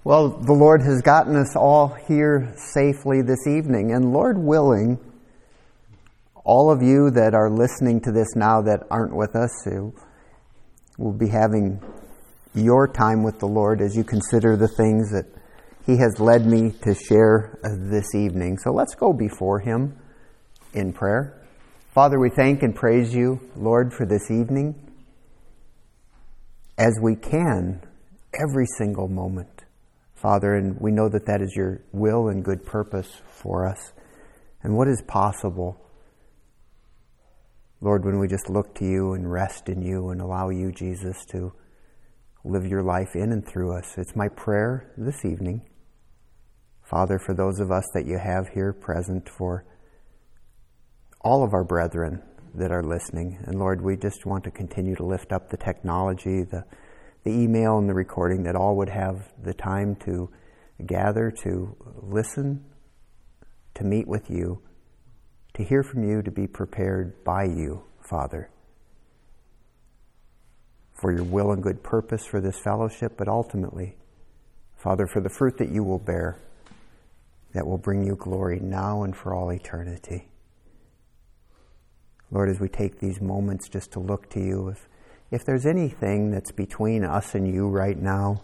Well, the Lord has gotten us all here safely this evening, and Lord willing, all of you that are listening to this now that aren't with us, who will be having your time with the Lord as you consider the things that He has led me to share this evening. So let's go before Him in prayer. Father, we thank and praise You, Lord, for this evening, as we can every single moment. Father, and we know that that is Your will and good purpose for us. And what is possible, Lord, when we just look to You and rest in You and allow You, Jesus, to live Your life in and through us. It's my prayer this evening, Father, for those of us that You have here present, for all of our brethren that are listening. And Lord, we just want to continue to lift up the technology, the email and the recording, that all would have the time to gather, to listen, to meet with You, to hear from You, to be prepared by You, Father, for Your will and good purpose for this fellowship, but ultimately, Father, for the fruit that You will bear, that will bring You glory now and for all eternity. Lord, as we take these moments just to look to You, if there's anything that's between us and You right now,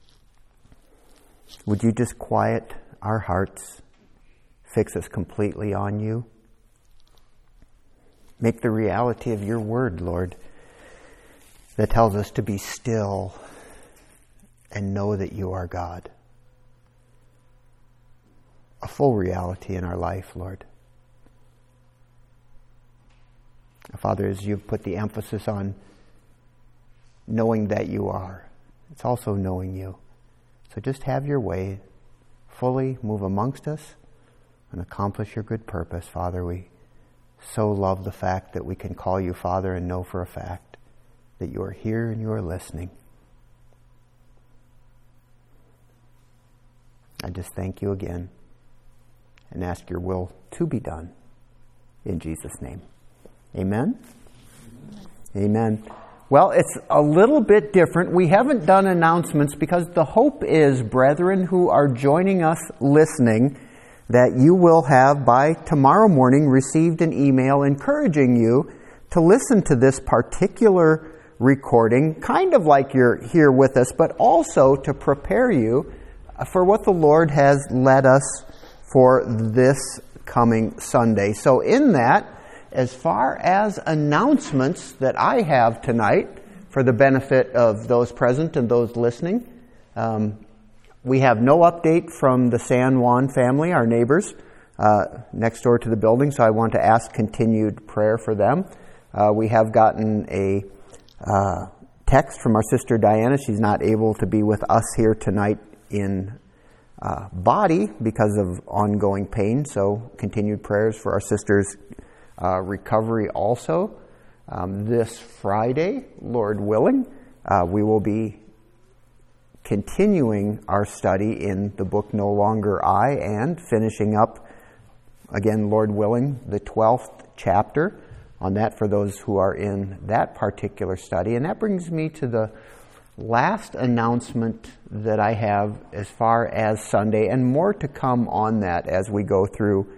would You just quiet our hearts, fix us completely on You? Make the reality of Your word, Lord, that tells us to be still and know that You are God, a full reality in our life, Lord. Father, as You've put the emphasis on knowing that You are, it's also knowing You. So just have Your way, fully move amongst us and accomplish Your good purpose. Father, we so love the fact that we can call You Father and know for a fact that You are here and You are listening. I just thank You again and ask Your will to be done in Jesus' name. Amen? Amen. Well, it's a little bit different. We haven't done announcements because the hope is, brethren who are joining us listening, that you will have by tomorrow morning received an email encouraging you to listen to this particular recording, kind of like you're here with us, but also to prepare you for what the Lord has led us for this coming Sunday. So in that, as far as announcements that I have tonight, for the benefit of those present and those listening, we have no update from the San Juan family, our neighbors next door to the building, so I want to ask continued prayer for them. We have gotten a text from our sister Diana. She's not able to be with us here tonight in body because of ongoing pain, so continued prayers for our sister's recovery also. This Friday, Lord willing, we will be continuing our study in the book No Longer I, and finishing up, again, Lord willing, the 12th chapter on that for those who are in that particular study. And that brings me to the last announcement that I have as far as Sunday, and more to come on that as we go through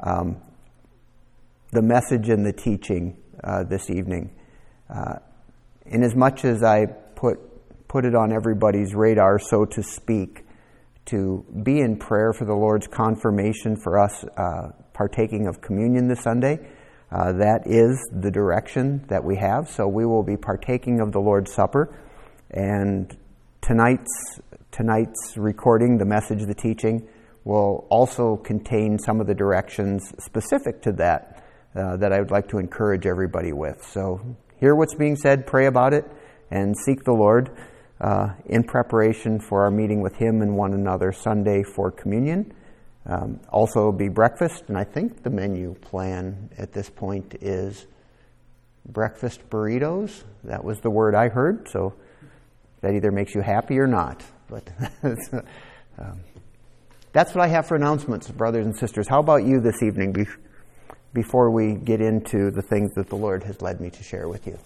the message and the teaching this evening. Inasmuch as I put it on everybody's radar, so to speak, to be in prayer for the Lord's confirmation for us partaking of communion this Sunday, that is the direction that we have. So we will be partaking of the Lord's Supper, and tonight's recording, the message, the teaching, will also contain some of the directions specific to that that I would like to encourage everybody with. So hear what's being said, pray about it, and seek the Lord in preparation for our meeting with Him and one another Sunday for communion. Also be breakfast, and I think the menu plan at this point is breakfast burritos. That was the word I heard, so that either makes you happy or not. But that's what I have for announcements, brothers and sisters. How about you this evening before we get into the things that the Lord has led me to share with you?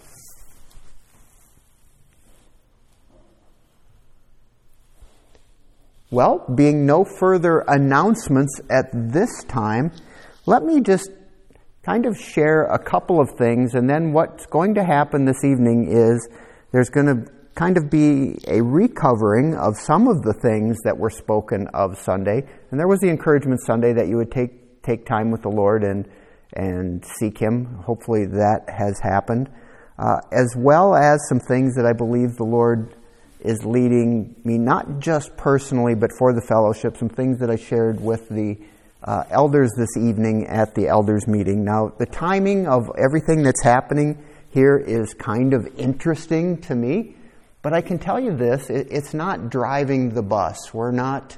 Well, being no further announcements at this time, let me just kind of share a couple of things, and then what's going to happen this evening is there's going to kind of be a recovering of some of the things that were spoken of Sunday. And there was the encouragement Sunday that you would take time with the Lord and seek Him. Hopefully that has happened. As well as some things that I believe the Lord is leading me, not just personally, but for the fellowship, some things that I shared with the elders this evening at the elders meeting. Now, the timing of everything that's happening here is kind of interesting to me, but I can tell you this, it's not driving the bus. We're not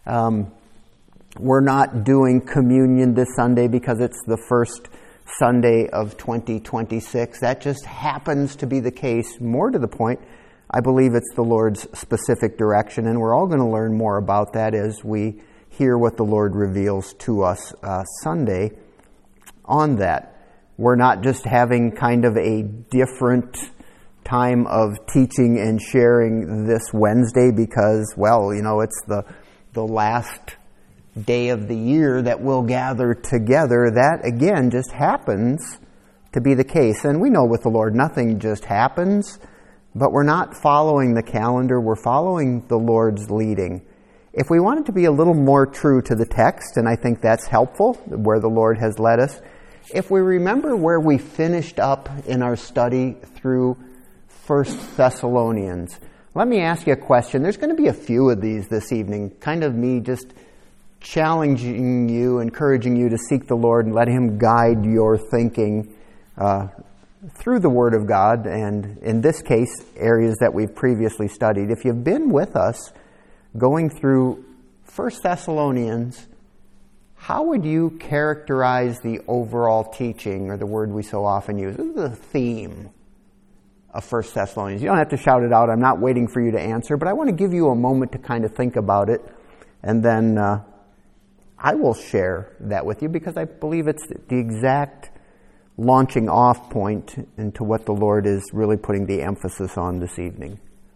doing communion this Sunday because it's the first Sunday of 2026. That just happens to be the case. More to the point, I believe it's the Lord's specific direction, and we're all going to learn more about that as we hear what the Lord reveals to us Sunday on that. We're not just having kind of a different time of teaching and sharing this Wednesday because, well, you know, it's the last day of the year that we'll gather together. That, again, just happens to be the case. And we know with the Lord, nothing just happens, but we're not following the calendar. We're following the Lord's leading. If we wanted to be a little more true to the text, and I think that's helpful, where the Lord has led us, if we remember where we finished up in our study through 1 Thessalonians, let me ask you a question. There's going to be a few of these this evening, kind of me just challenging you, encouraging you to seek the Lord and let Him guide your thinking through the Word of God, and in this case, areas that we've previously studied. If you've been with us going through 1 Thessalonians, how would you characterize the overall teaching, or the word we so often use, the theme of 1 Thessalonians? You don't have to shout it out. I'm not waiting for you to answer, but I want to give you a moment to kind of think about it, and then I will share that with you because I believe it's the exact launching off point into what the Lord is really putting the emphasis on this evening.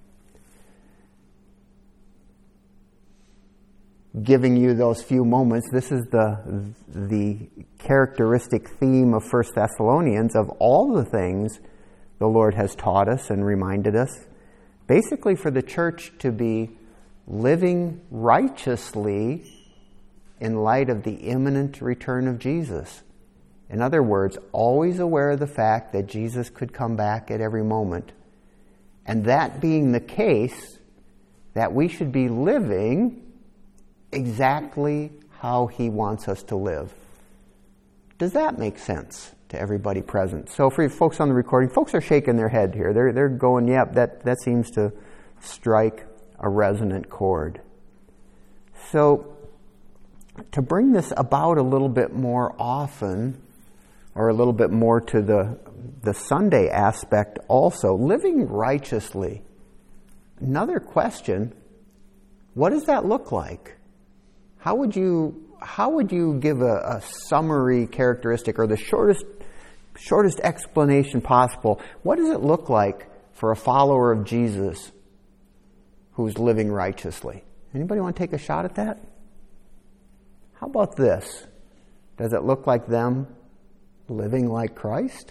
Giving you those few moments, this is the characteristic theme of 1 Thessalonians of all the things the Lord has taught us and reminded us. Basically for the church to be living righteously in light of the imminent return of Jesus. In other words, always aware of the fact that Jesus could come back at every moment. And that being the case, that we should be living exactly how He wants us to live. Does that make sense to everybody present? So for you folks on the recording, folks are shaking their head here. They're going, yep, that seems to strike a resonant chord. So to bring this about a little bit more often, or a little bit more to the Sunday aspect also, living righteously. Another question, what does that look like? How would you give a summary characteristic, or the shortest explanation possible? What does it look like for a follower of Jesus who's living righteously? Anybody want to take a shot at that? How about this? Does it look like them living like Christ?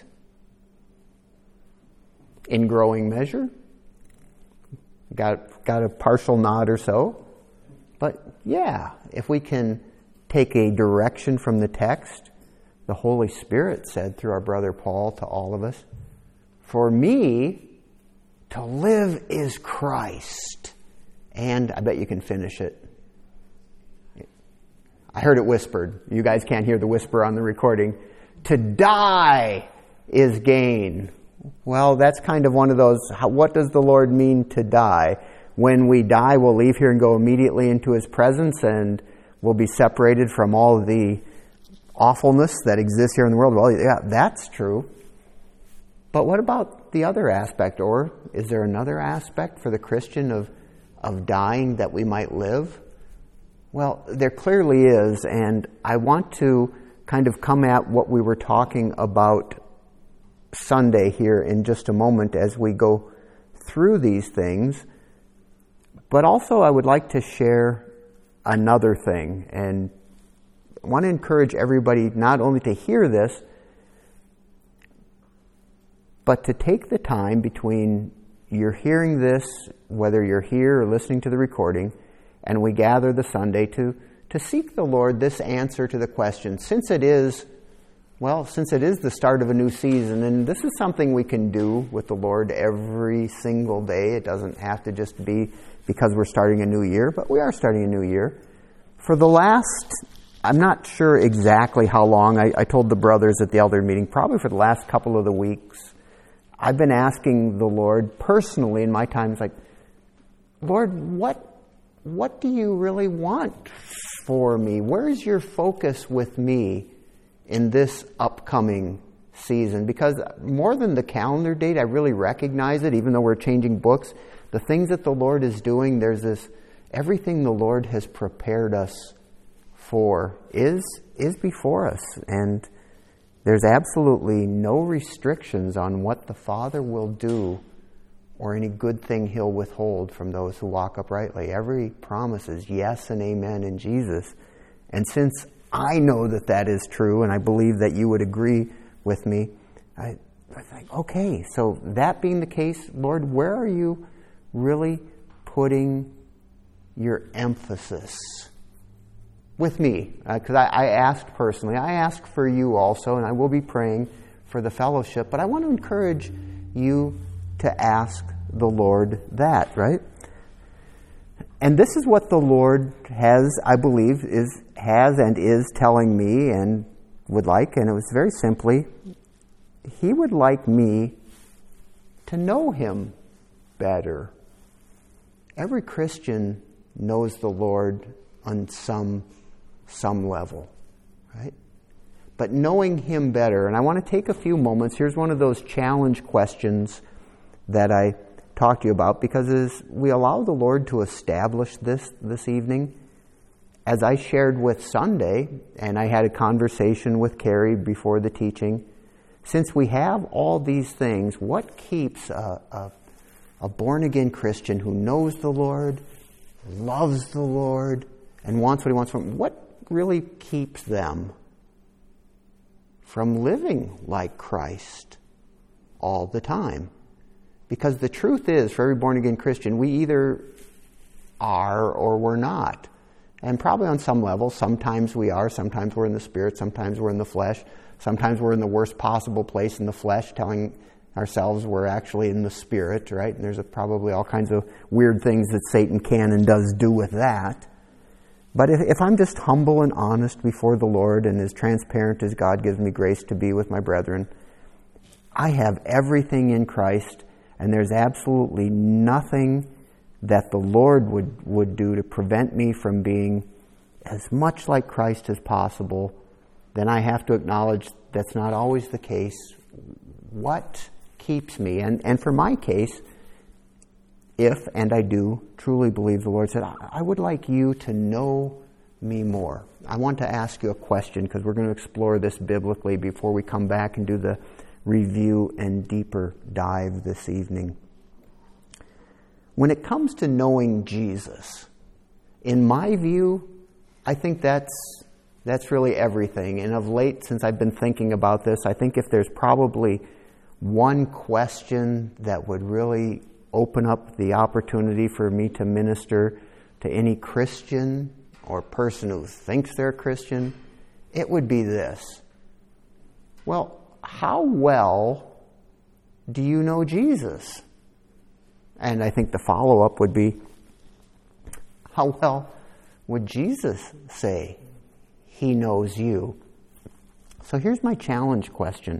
In growing measure? Got a partial nod or so. But yeah, if we can take a direction from the text, the Holy Spirit said through our brother Paul to all of us, for me, to live is Christ. And I bet you can finish it. I heard it whispered. You guys can't hear the whisper on the recording. To die is gain. Well, that's kind of one of those, what does the Lord mean to die? When we die, we'll leave here and go immediately into His presence, and we'll be separated from all the awfulness that exists here in the world. Well, yeah, that's true. But what about the other aspect? Or is there another aspect for the Christian of dying that we might live? Well, there clearly is, and I want to kind of come at what we were talking about Sunday here in just a moment as we go through these things. But also I would like to share another thing. And I want to encourage everybody not only to hear this, but to take the time between you're hearing this, whether you're here or listening to the recording, and we gather the Sunday to seek the Lord this answer to the question. Since it is the start of a new season, and this is something we can do with the Lord every single day. It doesn't have to just be because we're starting a new year, but we are starting a new year. For the last, I'm not sure exactly how long, I told the brothers at the elder meeting, probably for the last couple of the weeks, I've been asking the Lord personally in my time, it's like, Lord, what do you really want for me? Where's your focus with me in this upcoming season? Because more than the calendar date, I really recognize it, even though we're changing books. The things that the Lord is doing, there's this, everything the Lord has prepared us for is before us. And there's absolutely no restrictions on what the Father will do or any good thing He'll withhold from those who walk uprightly. Every promise is yes and amen in Jesus. And since I know that that is true, and I believe that you would agree with me, I think, okay, so that being the case, Lord, where are you really putting your emphasis with me? Because I asked personally, I asked for you also, and I will be praying for the fellowship, but I want to encourage you to ask the Lord that, right? And this is what the Lord has, I believe, has and is telling me and would like, and it was very simply, He would like me to know Him better. Every Christian knows the Lord on some level, right? But knowing Him better, and I want to take a few moments. Here's one of those challenge questions that I talked to you about, because as we allow the Lord to establish this evening, as I shared with Sunday, and I had a conversation with Carrie before the teaching, since we have all these things, what keeps a born-again Christian who knows the Lord, loves the Lord, and wants what He wants from Him, what really keeps them from living like Christ all the time? Because the truth is, for every born-again Christian, we either are or we're not. And probably on some level, sometimes we are, sometimes we're in the Spirit, sometimes we're in the flesh, sometimes we're in the worst possible place in the flesh, telling ourselves we're actually in the Spirit, right? And there's probably all kinds of weird things that Satan can and does do with that. But if I'm just humble and honest before the Lord and as transparent as God gives me grace to be with my brethren, I have everything in Christ, and there's absolutely nothing that the Lord would do to prevent me from being as much like Christ as possible. Then I have to acknowledge that's not always the case. What keeps me? And for my case, if, and I do, truly believe the Lord said, I would like you to know me more. I want to ask you a question, because we're going to explore this biblically before we come back and do the review and deeper dive this evening. When it comes to knowing Jesus, in my view, I think that's really everything. And of late, since I've been thinking about this, I think if there's probably one question that would really open up the opportunity for me to minister to any Christian or person who thinks they're a Christian, it would be this. Well, how well do you know Jesus? And I think the follow-up would be, how well would Jesus say He knows you? So here's my challenge question.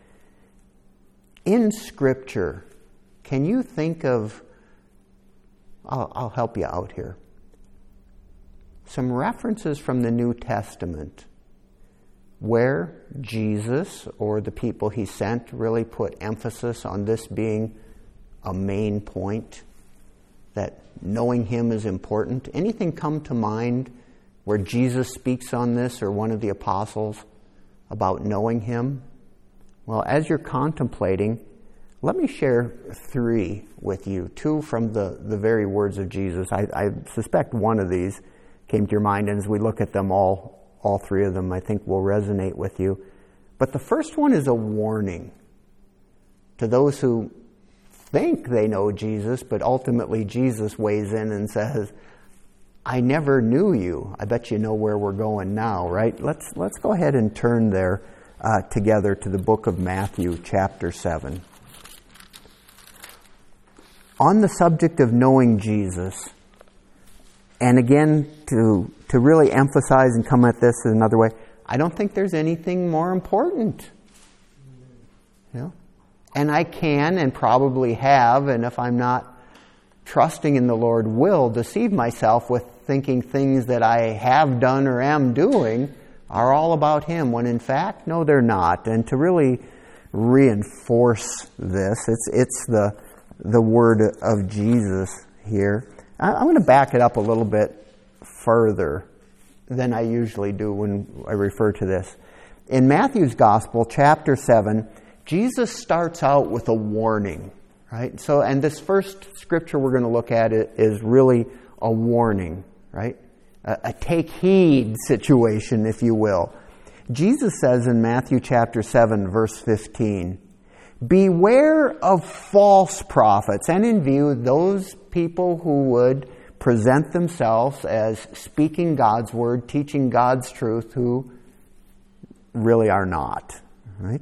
In Scripture, can you think of, I'll help you out here, some references from the New Testament where Jesus or the people He sent really put emphasis on this being a main point, that knowing Him is important? Anything come to mind where Jesus speaks on this, or one of the apostles, about knowing Him? Well, as you're contemplating, let me share 3 with you. 2 from the very words of Jesus. I suspect one of these came to your mind. And as we look at them, all three of them, I think will resonate with you. But the first one is a warning to those who think they know Jesus, but ultimately Jesus weighs in and says, I never knew you. I bet you know where we're going now, right? Let's go ahead and turn there together to the book of Matthew, chapter 7. On the subject of knowing Jesus, and again, to really emphasize and come at this in another way, I don't think there's anything more important. You know? And I can and probably have, and if I'm not trusting in the Lord, will deceive myself with thinking things that I have done or am doing are all about Him, when in fact, no, they're not. And to really reinforce this, it's the word of Jesus here. I'm going to back it up a little bit further than I usually do when I refer to this. In Matthew's Gospel, chapter 7, Jesus starts out with a warning, right? So, and this first scripture we're going to look at is really a warning, right? A take heed situation, if you will. Jesus says in Matthew chapter 7, verse 15, beware of false prophets, and in view those people who would present themselves as speaking God's word, teaching God's truth, who really are not, right?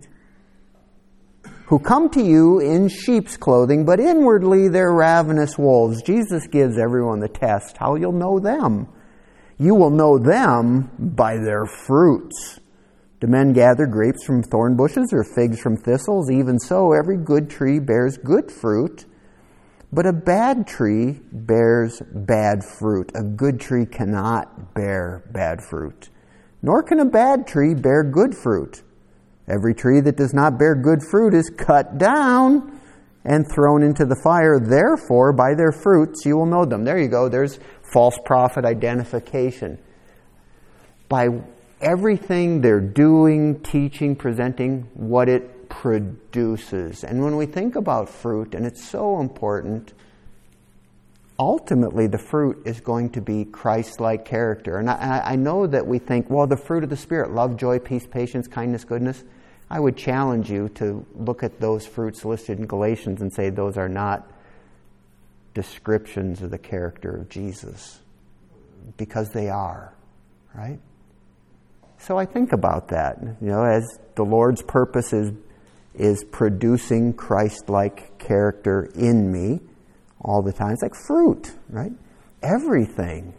Who come to you in sheep's clothing, but inwardly they're ravenous wolves. Jesus gives everyone the test, how you'll know them. You will know them by their fruits. Do men gather grapes from thorn bushes or figs from thistles? Even so, every good tree bears good fruit, but a bad tree bears bad fruit. A good tree cannot bear bad fruit, nor can a bad tree bear good fruit. Every tree that does not bear good fruit is cut down and thrown into the fire. Therefore, by their fruits you will know them. There you go. There's false prophet identification. By everything they're doing, teaching, presenting, what it produces. And when we think about fruit, and it's so important, ultimately the fruit is going to be Christ-like character. And I know that we think, well, the fruit of the Spirit, love, joy, peace, patience, kindness, goodness. I would challenge you to look at those fruits listed in Galatians and say those are not descriptions of the character of Jesus, because they are, right? So I think about that, as the Lord's purpose is producing Christ-like character in me all the time. It's like fruit, right? Everything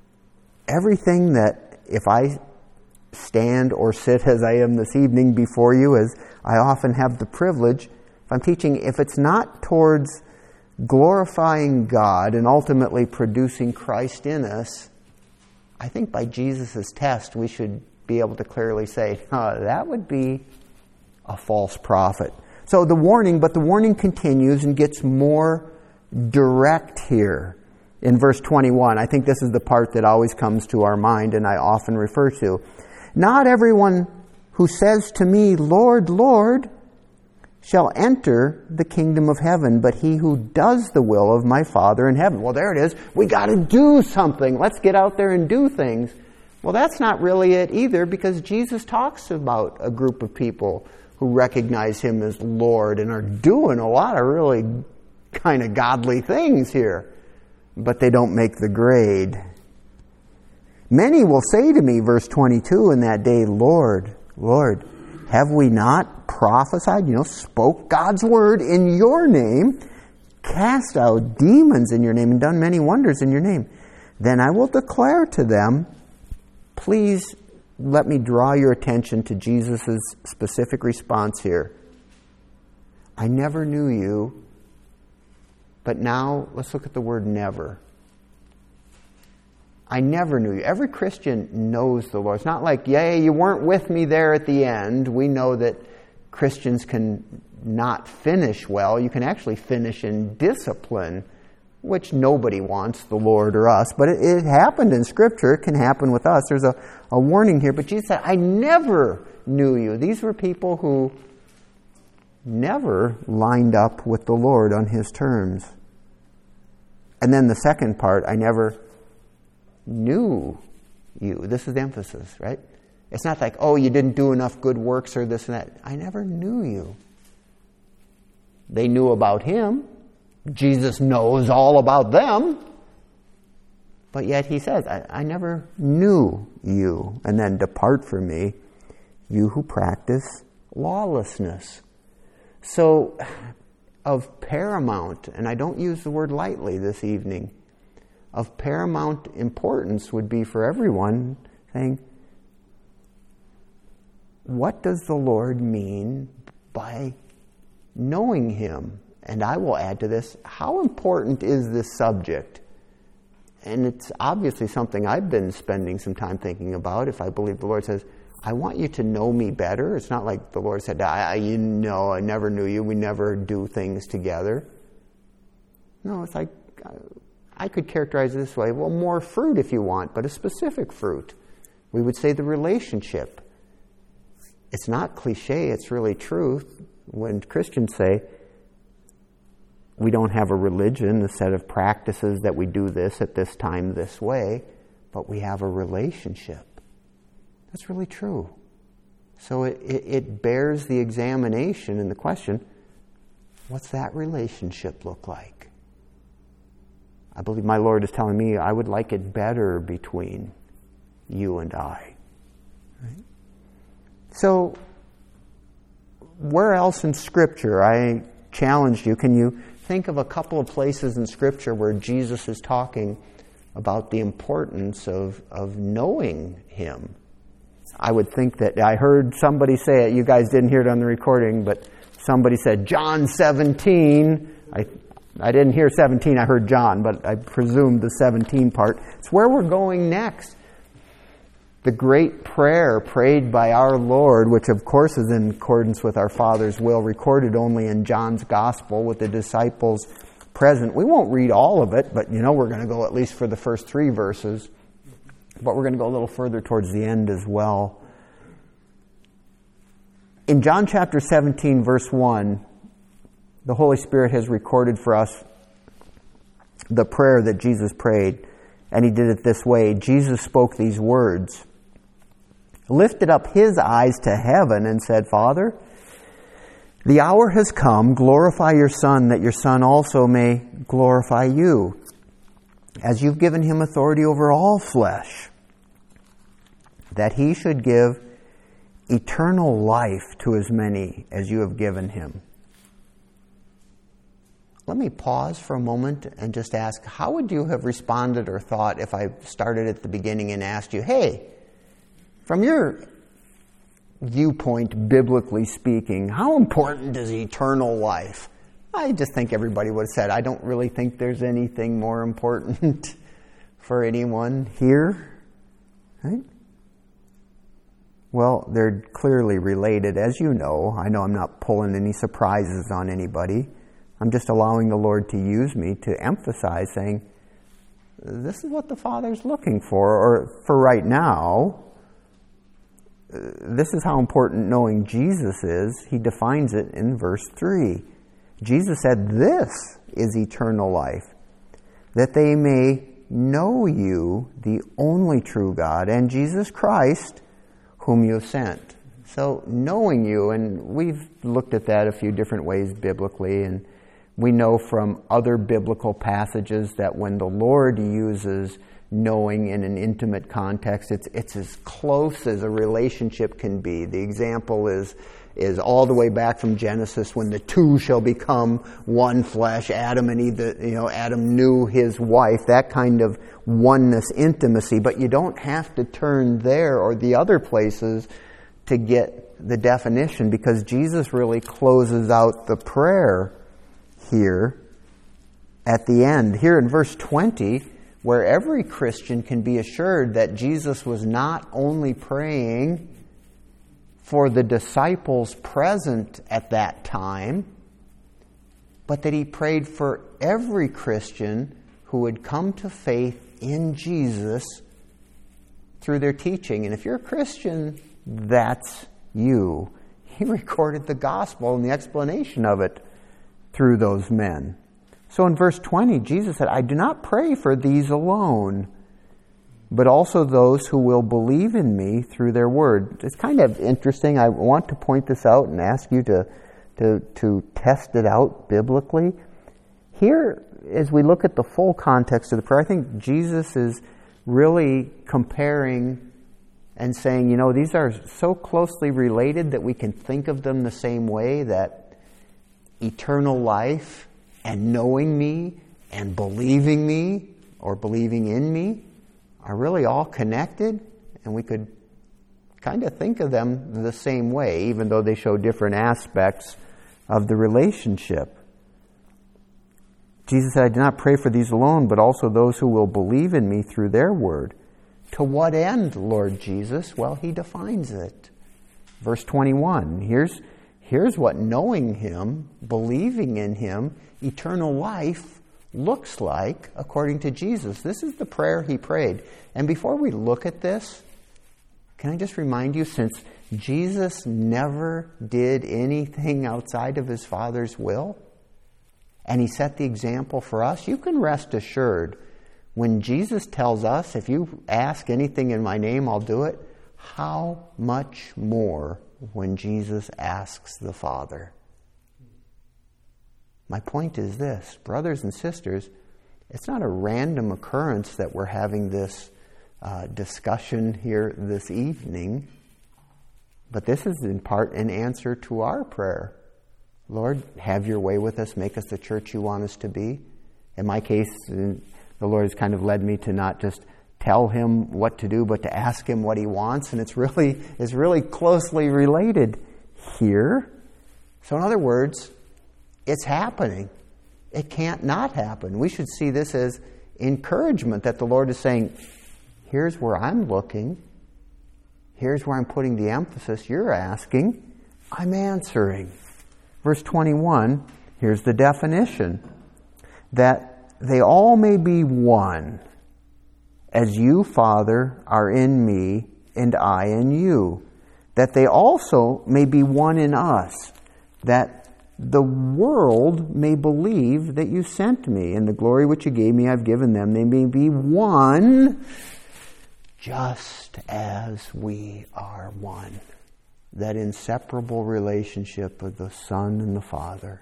that if I stand or sit as I am this evening before you, as I often have the privilege, if I'm teaching, if it's not towards glorifying God and ultimately producing Christ in us, I think by Jesus' test we should be able to clearly say, that would be a false prophet. So the warning continues and gets more direct here in verse 21. I think this is the part that always comes to our mind and I often refer to. Not everyone who says to me, Lord, Lord, shall enter the kingdom of heaven, but he who does the will of my Father in heaven. Well, there it is. We got to do something. Let's get out there and do things. Well, that's not really it either, because Jesus talks about a group of people who recognize Him as Lord and are doing a lot of really kind of godly things here, but they don't make the grade. Many will say to me, verse 22, in that day, Lord, Lord, have we not prophesied, spoke God's word in your name, cast out demons in your name, and done many wonders in your name? Then I will declare to them, please let me draw your attention to Jesus' specific response here. I never knew you, but now let's look at the word never. I never knew you. Every Christian knows the Lord. It's not like, yay, you weren't with me there at the end. We know that Christians can not finish well. You can actually finish in discipline, which nobody wants, the Lord or us. But it happened in Scripture. It can happen with us. There's a warning here. But Jesus said, I never knew you. These were people who never lined up with the Lord on His terms. And then the second part, I never knew you. This is the emphasis, right? It's not like, oh, you didn't do enough good works or this and that. I never knew you. They knew about him. Jesus knows all about them. But yet he says, I never knew you. And then depart from me, you who practice lawlessness. So, of paramount, and I don't use the word lightly this evening, of paramount importance would be for everyone saying, what does the Lord mean by knowing him? And I will add to this, how important is this subject? And it's obviously something I've been spending some time thinking about. If I believe the Lord says, I want you to know me better. It's not like the Lord said, I never knew you. We never do things together. No, it's like, I could characterize it this way. Well, more fruit if you want, but a specific fruit. We would say the relationship. It's not cliche, it's really truth. When Christians say, we don't have a religion, a set of practices that we do this at this time this way, but we have a relationship. That's really true. So it bears the examination and the question, what's that relationship look like? I believe my Lord is telling me I would like it better between you and I. Right? So, where else in Scripture? I challenged you. Can you think of a couple of places in Scripture where Jesus is talking about the importance of knowing him? I would think that I heard somebody say it. You guys didn't hear it on the recording, but somebody said John 17. I didn't hear 17, I heard John, but I presumed the 17 part. It's where we're going next. The great prayer prayed by our Lord, which of course is in accordance with our Father's will, recorded only in John's Gospel with the disciples present. We won't read all of it, but we're going to go at least for the first 3 verses. But we're going to go a little further towards the end as well. In John chapter 17, verse 1, the Holy Spirit has recorded for us the prayer that Jesus prayed, and he did it this way. Jesus spoke these words, lifted up his eyes to heaven and said, Father, the hour has come, glorify your Son, that your Son also may glorify you, as you've given him authority over all flesh, that he should give eternal life to as many as you have given him. Let me pause for a moment and just ask, how would you have responded or thought if I started at the beginning and asked you, hey, from your viewpoint, biblically speaking, how important is eternal life? I just think everybody would have said, I don't really think there's anything more important for anyone here. Right? Well, they're clearly related, as you know. I know I'm not pulling any surprises on anybody. I'm just allowing the Lord to use me to emphasize, saying, this is what the Father's looking for, or for right now. This is how important knowing Jesus is. He defines it in verse 3. Jesus said, this is eternal life, that they may know you, the only true God, and Jesus Christ, whom you have sent. So knowing you, and we've looked at that a few different ways biblically, and we know from other biblical passages that when the Lord uses knowing in an intimate context, it's as close as a relationship can be. The example is all the way back from Genesis when the two shall become one flesh. Adam and Eve, Adam knew his wife, that kind of oneness, intimacy. But you don't have to turn there or the other places to get the definition, because Jesus really closes out the prayer here at the end. Here in verse 20, where every Christian can be assured that Jesus was not only praying for the disciples present at that time, but that he prayed for every Christian who would come to faith in Jesus through their teaching. And if you're a Christian, that's you. He recorded the gospel and the explanation of it through those men. So in verse 20, Jesus said, I do not pray for these alone, but also those who will believe in me through their word. It's kind of interesting. I want to point this out and ask you to test it out biblically. Here, as we look at the full context of the prayer, I think Jesus is really comparing and saying, these are so closely related that we can think of them the same way, that eternal life and knowing me and believing me or believing in me are really all connected, and we could kind of think of them the same way, even though they show different aspects of the relationship. Jesus said, I do not pray for these alone, but also those who will believe in me through their word. To what end, Lord Jesus? Well, he defines it. Verse 21, here's what knowing him, believing in him, eternal life looks like according to Jesus. This is the prayer he prayed. And before we look at this, can I just remind you, since Jesus never did anything outside of his Father's will, and he set the example for us, you can rest assured when Jesus tells us, if you ask anything in my name, I'll do it, how much more when Jesus asks the Father? My point is this, brothers and sisters, it's not a random occurrence that we're having this discussion here this evening, but this is in part an answer to our prayer. Lord, have your way with us, make us the church you want us to be. In my case, the Lord has kind of led me to not just tell him what to do, but to ask him what he wants, and it's really closely related here. So in other words, it's happening. It can't not happen. We should see this as encouragement that the Lord is saying, here's where I'm looking. Here's where I'm putting the emphasis. You're asking. I'm answering. Verse 21, here's the definition. That they all may be one, as you, Father, are in me, and I in you. That they also may be one in us, that the world may believe that you sent me, and the glory which you gave me I've given them. They may be one, just as we are one. That inseparable relationship of the Son and the Father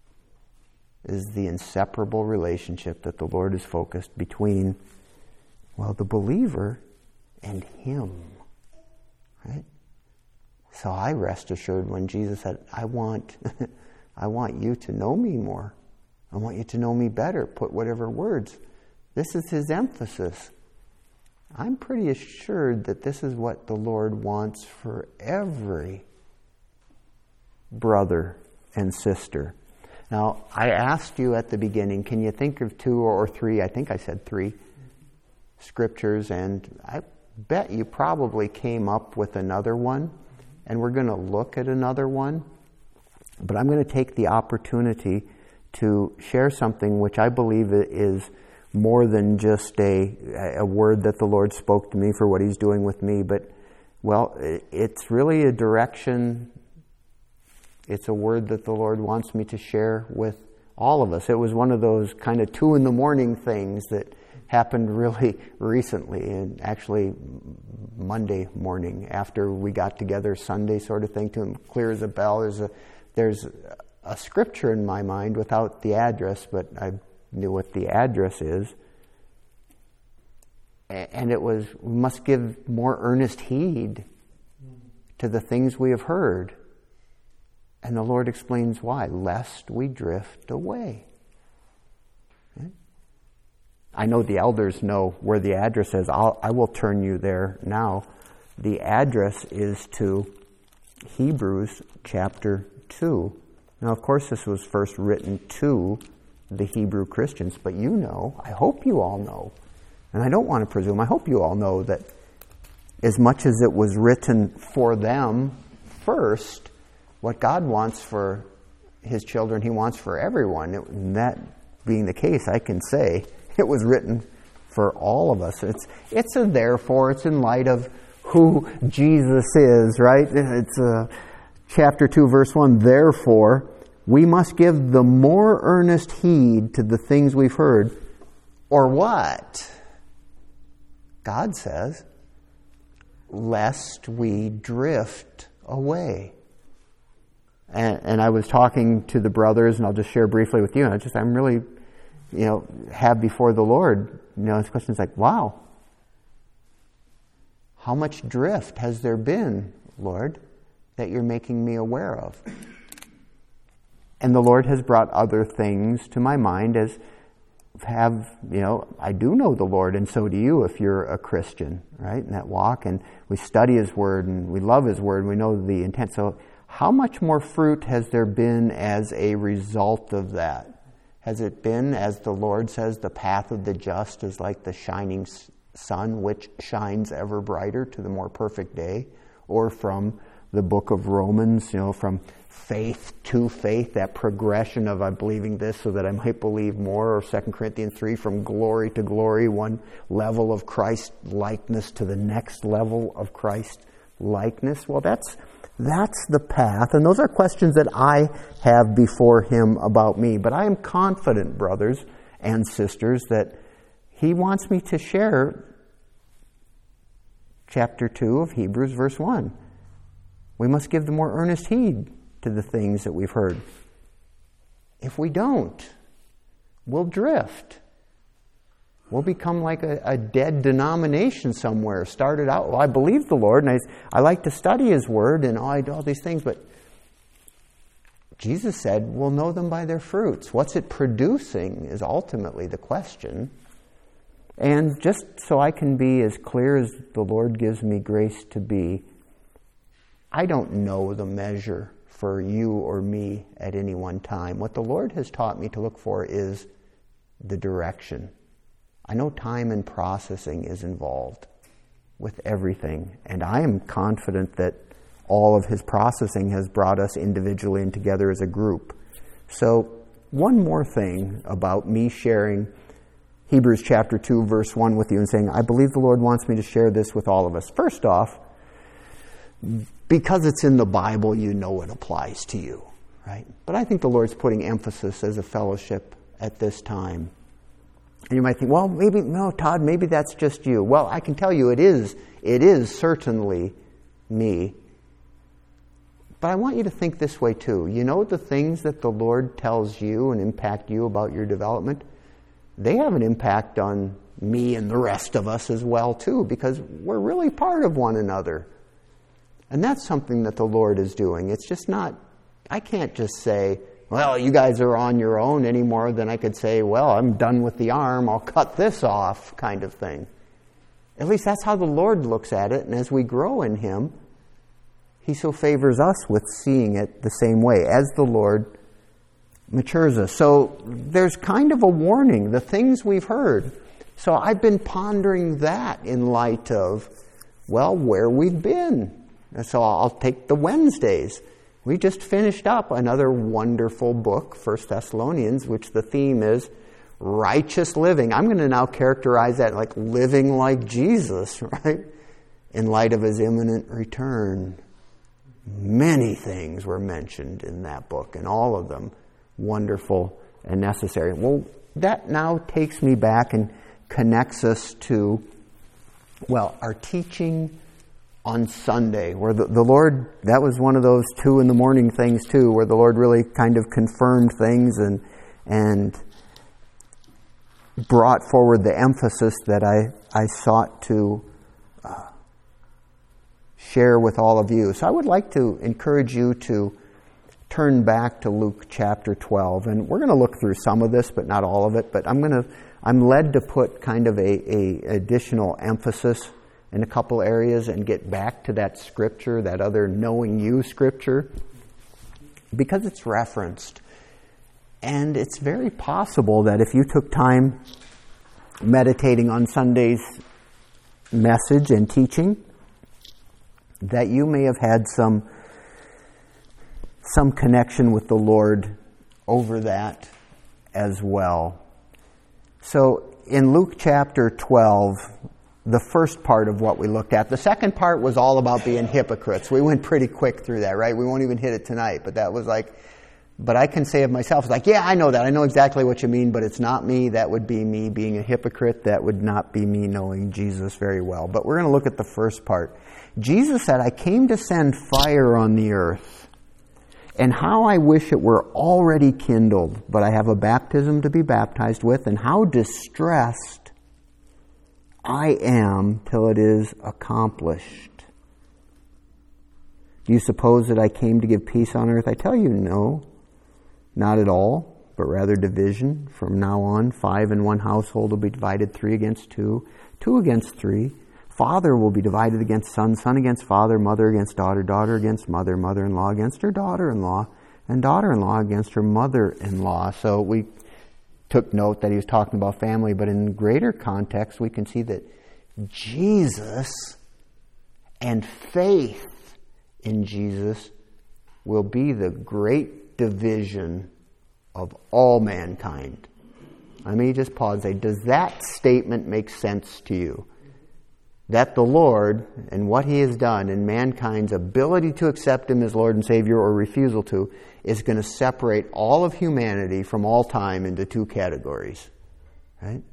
is the inseparable relationship that the Lord has focused between, the believer and him. Right? So I rest assured when Jesus said, I want you to know me more. I want you to know me better. Put whatever words. This is his emphasis. I'm pretty assured that this is what the Lord wants for every brother and sister. Now, I asked you at the beginning, can you think of 2 or 3, I think I said 3, scriptures, and I bet you probably came up with another one, and we're going to look at another one. But I'm going to take the opportunity to share something which I believe is more than just a word that the Lord spoke to me for what he's doing with me, but, it's really a direction. It's a word that the Lord wants me to share with all of us. It was one of those kind of 2 a.m. things that happened really recently, and actually Monday morning after we got together, Sunday sort of thing, to clear as a bell. There's a scripture in my mind without the address, but I knew what the address is. And it was, we must give more earnest heed to the things we have heard. And the Lord explains why, lest we drift away. Okay? I know the elders know where the address is. I will turn you there now. The address is to Hebrews chapter 2. Now, of course, this was first written to the Hebrew Christians, but I hope you all know, and I don't want to presume, I hope you all know that as much as it was written for them first, what God wants for his children, he wants for everyone. And that being the case, I can say it was written for all of us. It's a therefore, it's in light of who Jesus is, right? It's chapter 2, verse 1, therefore, we must give the more earnest heed to the things we've heard. Or what? God says, lest we drift away. And I was talking to the brothers, and I'll just share briefly with you, and I'm really, have before the Lord, this question is like, wow, how much drift has there been, Lord, that you're making me aware of? And the Lord has brought other things to my mind I do know the Lord, and so do you if you're a Christian, right, in that walk. And we study His Word, and we love His Word, and we know the intent. So how much more fruit has there been as a result of that? Has it been, as the Lord says, the path of the just is like the shining sun, which shines ever brighter to the more perfect day? Or from the book of Romans, from faith to faith, that progression of I'm believing this so that I might believe more, or 2 Corinthians 3, from glory to glory, one level of Christ likeness to the next level of Christ likeness. Well, that's the path, and those are questions that I have before Him about me. But I am confident, brothers and sisters, that He wants me to share chapter 2 of Hebrews, verse 1. We must give the more earnest heed to the things that we've heard. If we don't, we'll drift. We'll become like a dead denomination somewhere. Started out, well, I believe the Lord, and I like to study His Word, and I do all these things, but Jesus said, we'll know them by their fruits. What's it producing is ultimately the question. And just so I can be as clear as the Lord gives me grace to be, I don't know the measure for you or me at any one time. What the Lord has taught me to look for is the direction. I know time and processing is involved with everything, and I am confident that all of His processing has brought us individually and together as a group. So, one more thing about me sharing Hebrews chapter 2, verse 1 with you and saying, I believe the Lord wants me to share this with all of us. First off, because it's in the Bible, it applies to you, right? But I think the Lord's putting emphasis as a fellowship at this time. And you might think, well, Todd, maybe that's just you. Well, I can tell you it is certainly me. But I want you to think this way too. The things that the Lord tells you and impact you about your development, they have an impact on me and the rest of us as well too, because we're really part of one another. And that's something that the Lord is doing. It's just not, I can't just say, well, you guys are on your own any more than I could say, well, I'm done with the arm, I'll cut this off, kind of thing. At least that's how the Lord looks at it, and as we grow in Him, He so favors us with seeing it the same way as the Lord matures us. So there's kind of a warning, the things we've heard. So I've been pondering that in light of, where we've been. And so I'll take the Wednesdays. We just finished up another wonderful book, 1 Thessalonians, which the theme is righteous living. I'm going to now characterize that like living like Jesus, right? In light of His imminent return. Many things were mentioned in that book, and all of them wonderful and necessary. Well, that now takes me back and connects us to, our teaching on Sunday, where the Lord, that was one of those 2 a.m. things too, where the Lord really kind of confirmed things and brought forward the emphasis that I sought to share with all of you. So I would like to encourage you to turn back to Luke chapter 12, and we're going to look through some of this, but not all of it. But I'm led to put kind of a additional emphasis in a couple areas and get back to that scripture, that other knowing you scripture, because it's referenced. And it's very possible that if you took time meditating on Sunday's message and teaching, that you may have had some connection with the Lord over that as well. So in Luke chapter 12, the first part of what we looked at. The second part was all about being hypocrites. We went pretty quick through that, right? We won't even hit it tonight, but that was like But I can say of myself, it's like, yeah, I know that. I know exactly what you mean, but it's not me. That would be me being a hypocrite. That would not be me knowing Jesus very well. But we're going to look at the first part. Jesus said, I came to send fire on the earth, and how I wish it were already kindled, but I have a baptism to be baptized with, and how distressed I am till it is accomplished. Do you suppose that I came to give peace on earth? I tell you, no. Not at all, but rather division. From now on, 5 in one household will be divided, 3 against 2, 2 against 3. Father will be divided against son, son against father, mother against daughter, daughter against mother, mother-in-law against her daughter-in-law, and daughter-in-law against her mother-in-law. So we took note that he was talking about family, but in greater context, we can see that Jesus and faith in Jesus will be the great division of all mankind. Let me just pause and say, does that statement make sense to you? That the Lord and what He has done and mankind's ability to accept Him as Lord and Savior or refusal to is going to separate all of humanity from all time into 2 categories. Right?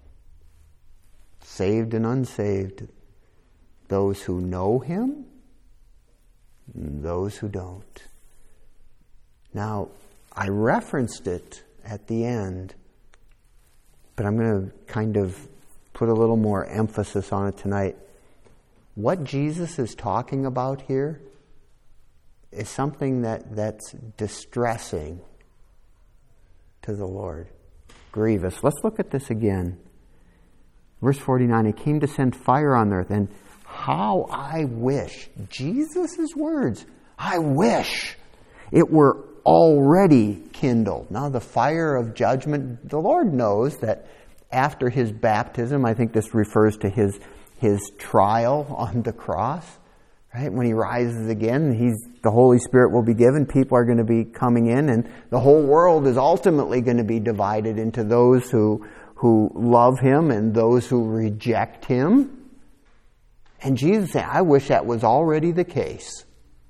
Saved and unsaved. Those who know Him and those who don't. Now, I referenced it at the end, but I'm going to kind of put a little more emphasis on it tonight. What Jesus is talking about here is something that's distressing to the Lord. Grievous. Let's look at this again. Verse 49, He came to send fire on earth, and how I wish, Jesus' words, I wish it were already kindled. Now the fire of judgment, the Lord knows that after His baptism, I think this refers to His trial on the cross, right? When He rises again, the Holy Spirit will be given, people are going to be coming in, and the whole world is ultimately going to be divided into those who love Him and those who reject Him. And Jesus said, I wish that was already the case.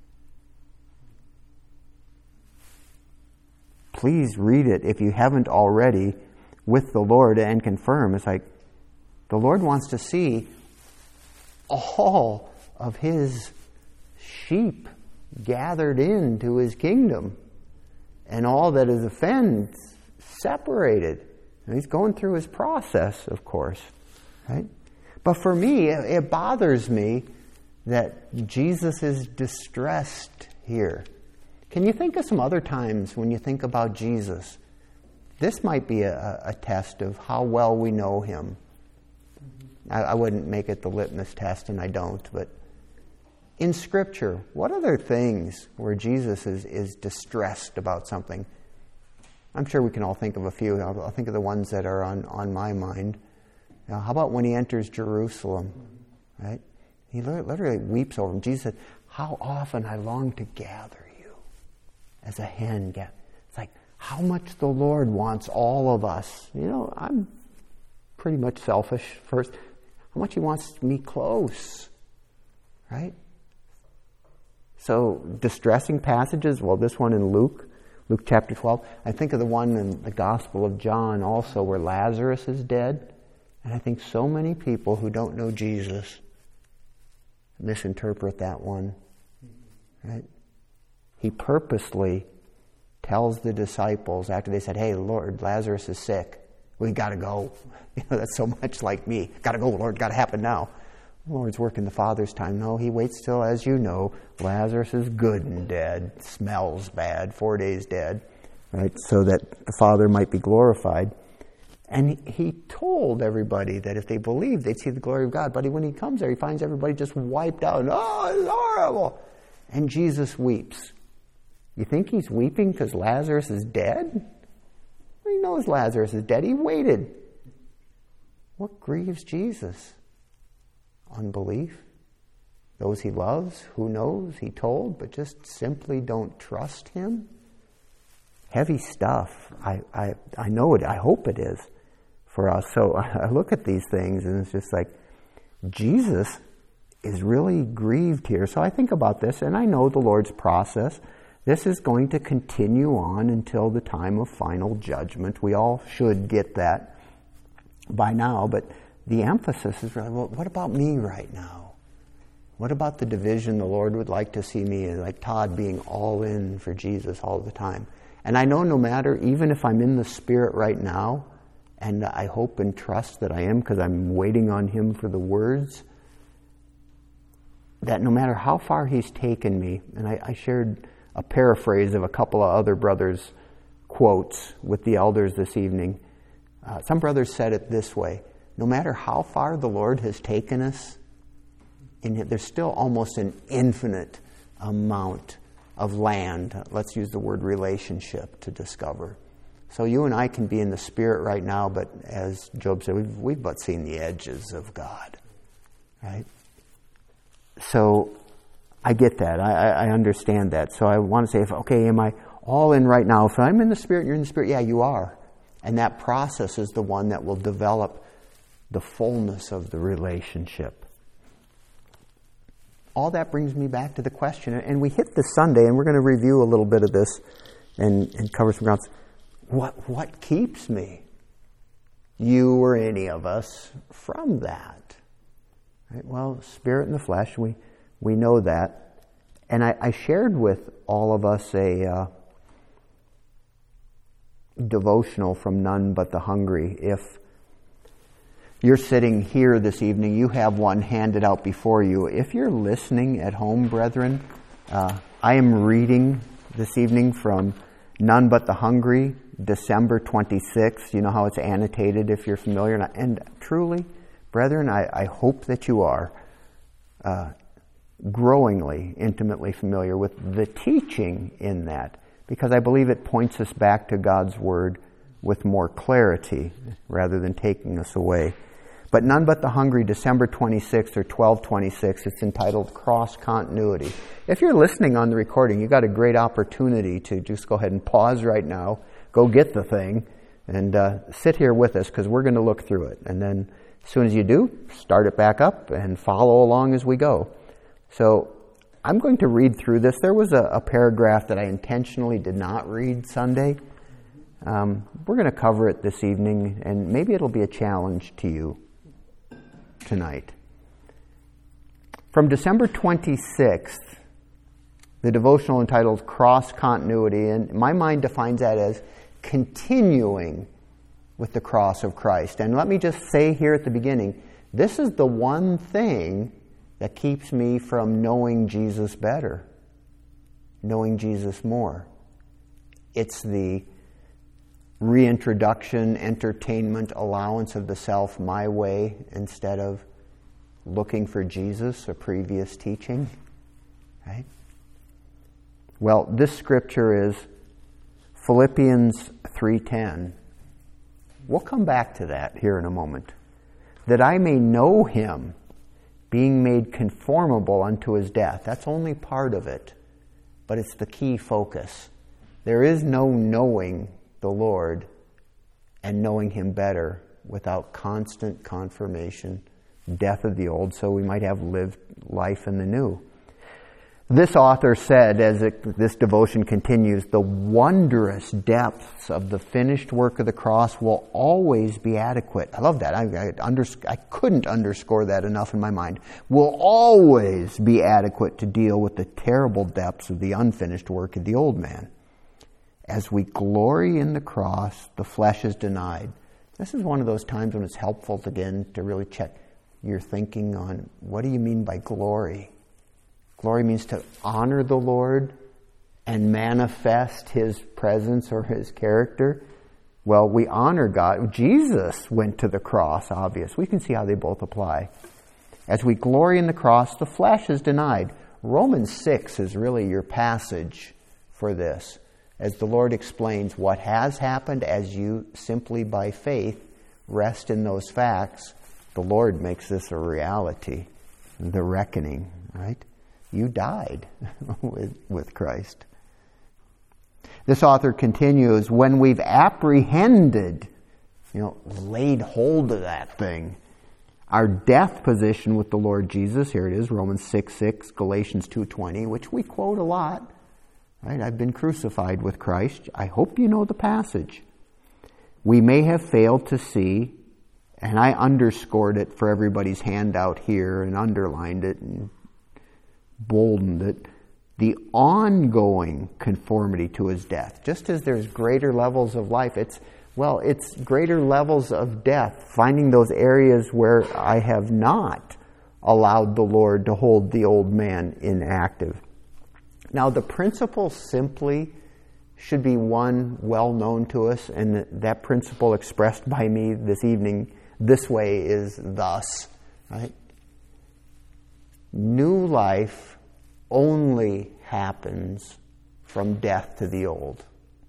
Please read it if you haven't already with the Lord and confirm. It's like the Lord wants to see all of His sheep gathered into His kingdom and all that is offended separated. And He's going through His process, of course. Right? But for me, it bothers me that Jesus is distressed here. Can you think of some other times when you think about Jesus? This might be a test of how well we know Him. I wouldn't make it the litmus test, and I don't, but in Scripture, what other things where Jesus is distressed about something? I'm sure we can all think of a few. I'll think of the ones that are on my mind. Now, how about when He enters Jerusalem? Right? He literally weeps over Him. Jesus said, how often I long to gather you as a hen gathers. It's like how much the Lord wants all of us. You know, I'm pretty much selfish first. How much He wants me close. Right? So, distressing passages. Well, this one in Luke chapter 12. I think of the one in the Gospel of John also where Lazarus is dead. And I think so many people who don't know Jesus misinterpret that one. Right? He purposely tells the disciples after they said, hey, Lord, Lazarus is sick. We got to go. You know, that's so much like me. Got to go, Lord. Got to happen now. The Lord's working the Father's time. No, He waits till, as you know, Lazarus is good and dead. Smells bad. 4 days dead. Right? So that the Father might be glorified. And He told everybody that if they believed, they'd see the glory of God. But when He comes there, He finds everybody just wiped out. And, oh, it's horrible. And Jesus weeps. You think He's weeping because Lazarus is dead? Well, He knows Lazarus is dead. He waited. What grieves Jesus? Unbelief. Those He loves, who knows, He told, but just simply don't trust Him. Heavy stuff. I know it. I hope it is for us. So I look at these things and it's just like, Jesus is really grieved here. So I think about this, and I know the Lord's process. This is going to continue on until the time of final judgment. We all should get that by now, but the emphasis is really, well, what about me right now? What about the division the Lord would like to see me, like Todd, being all in for Jesus all the time? And I know no matter, even if I'm in the Spirit right now, and I hope and trust that I am because I'm waiting on Him for the words, that no matter how far He's taken me, and I shared a paraphrase of a couple of other brothers' quotes with the elders this evening. Some brothers said it this way: no matter how far the Lord has taken us, there's still almost an infinite amount of land, let's use the word relationship, to discover. So you and I can be in the Spirit right now, but as Job said, we've but seen the edges of God, right? So I get that. I understand that. So I want to say, am I all in right now? If I'm in the Spirit and you're in the Spirit, yeah, you are. And that process is the one that will develop the fullness of the relationship. All that brings me back to the question, and we hit this Sunday, and we're going to review a little bit of this and cover some grounds. What keeps me, you or any of us, from that? Right? Well, spirit and the flesh, we know that. And I shared with all of us a devotional from None But the Hungry. If you're sitting here this evening, you have one handed out before you. If you're listening at home, brethren, I am reading this evening from None But the Hungry, December 26th. You know how it's annotated if you're familiar. And truly, brethren, I hope that you are growingly, intimately familiar with the teaching in that, because I believe it points us back to God's Word with more clarity rather than taking us away. But None But the Hungry, December 26th or 12/26, it's entitled Cross Continuity. If you're listening on the recording, you've got a great opportunity to just go ahead and pause right now, go get the thing, and sit here with us, because we're going to look through it. And then as soon as you do, start it back up and follow along as we go. So I'm going to read through this. There was a paragraph that I intentionally did not read Sunday. We're going to cover it this evening, and maybe it'll be a challenge to you tonight. From December 26th, the devotional entitled Cross Continuity, and my mind defines that as continuing with the cross of Christ. And let me just say here at the beginning, this is the one thing that keeps me from knowing Jesus better, knowing Jesus more. It's the reintroduction, entertainment, allowance of the self my way instead of looking for Jesus, a previous teaching, right? Well, this scripture is Philippians 3:10. We'll come back to that here in a moment. That I may know Him, being made conformable unto His death. That's only part of it, but it's the key focus. There is no knowing the Lord and knowing Him better without constant confirmation, death of the old, so we might have lived life in the new. This author said, as this devotion continues, the wondrous depths of the finished work of the cross will always be adequate. I love that. I couldn't underscore that enough in my mind. Will always be adequate to deal with the terrible depths of the unfinished work of the old man. As we glory in the cross, the flesh is denied. This is one of those times when it's helpful to really check your thinking on, what do you mean by glory? Glory means to honor the Lord and manifest His presence or His character. Well, we honor God. Jesus went to the cross, obvious. We can see how they both apply. As we glory in the cross, the flesh is denied. Romans 6 is really your passage for this. As the Lord explains what has happened, as you simply by faith rest in those facts, the Lord makes this a reality, the reckoning, right? You died with Christ. This author continues, when we've apprehended, laid hold of that thing, our death position with the Lord Jesus, here it is, Romans 6:6, Galatians 2:20, which we quote a lot. Right? I've been crucified with Christ. I hope you know the passage. We may have failed to see, and I underscored it for everybody's handout here and underlined it and boldened it, the ongoing conformity to his death. Just as there's greater levels of life, it's greater levels of death, finding those areas where I have not allowed the Lord to hold the old man inactive. Now, the principle simply should be one well known to us, and that principle expressed by me this evening this way is thus, right? New life only happens from death to the old.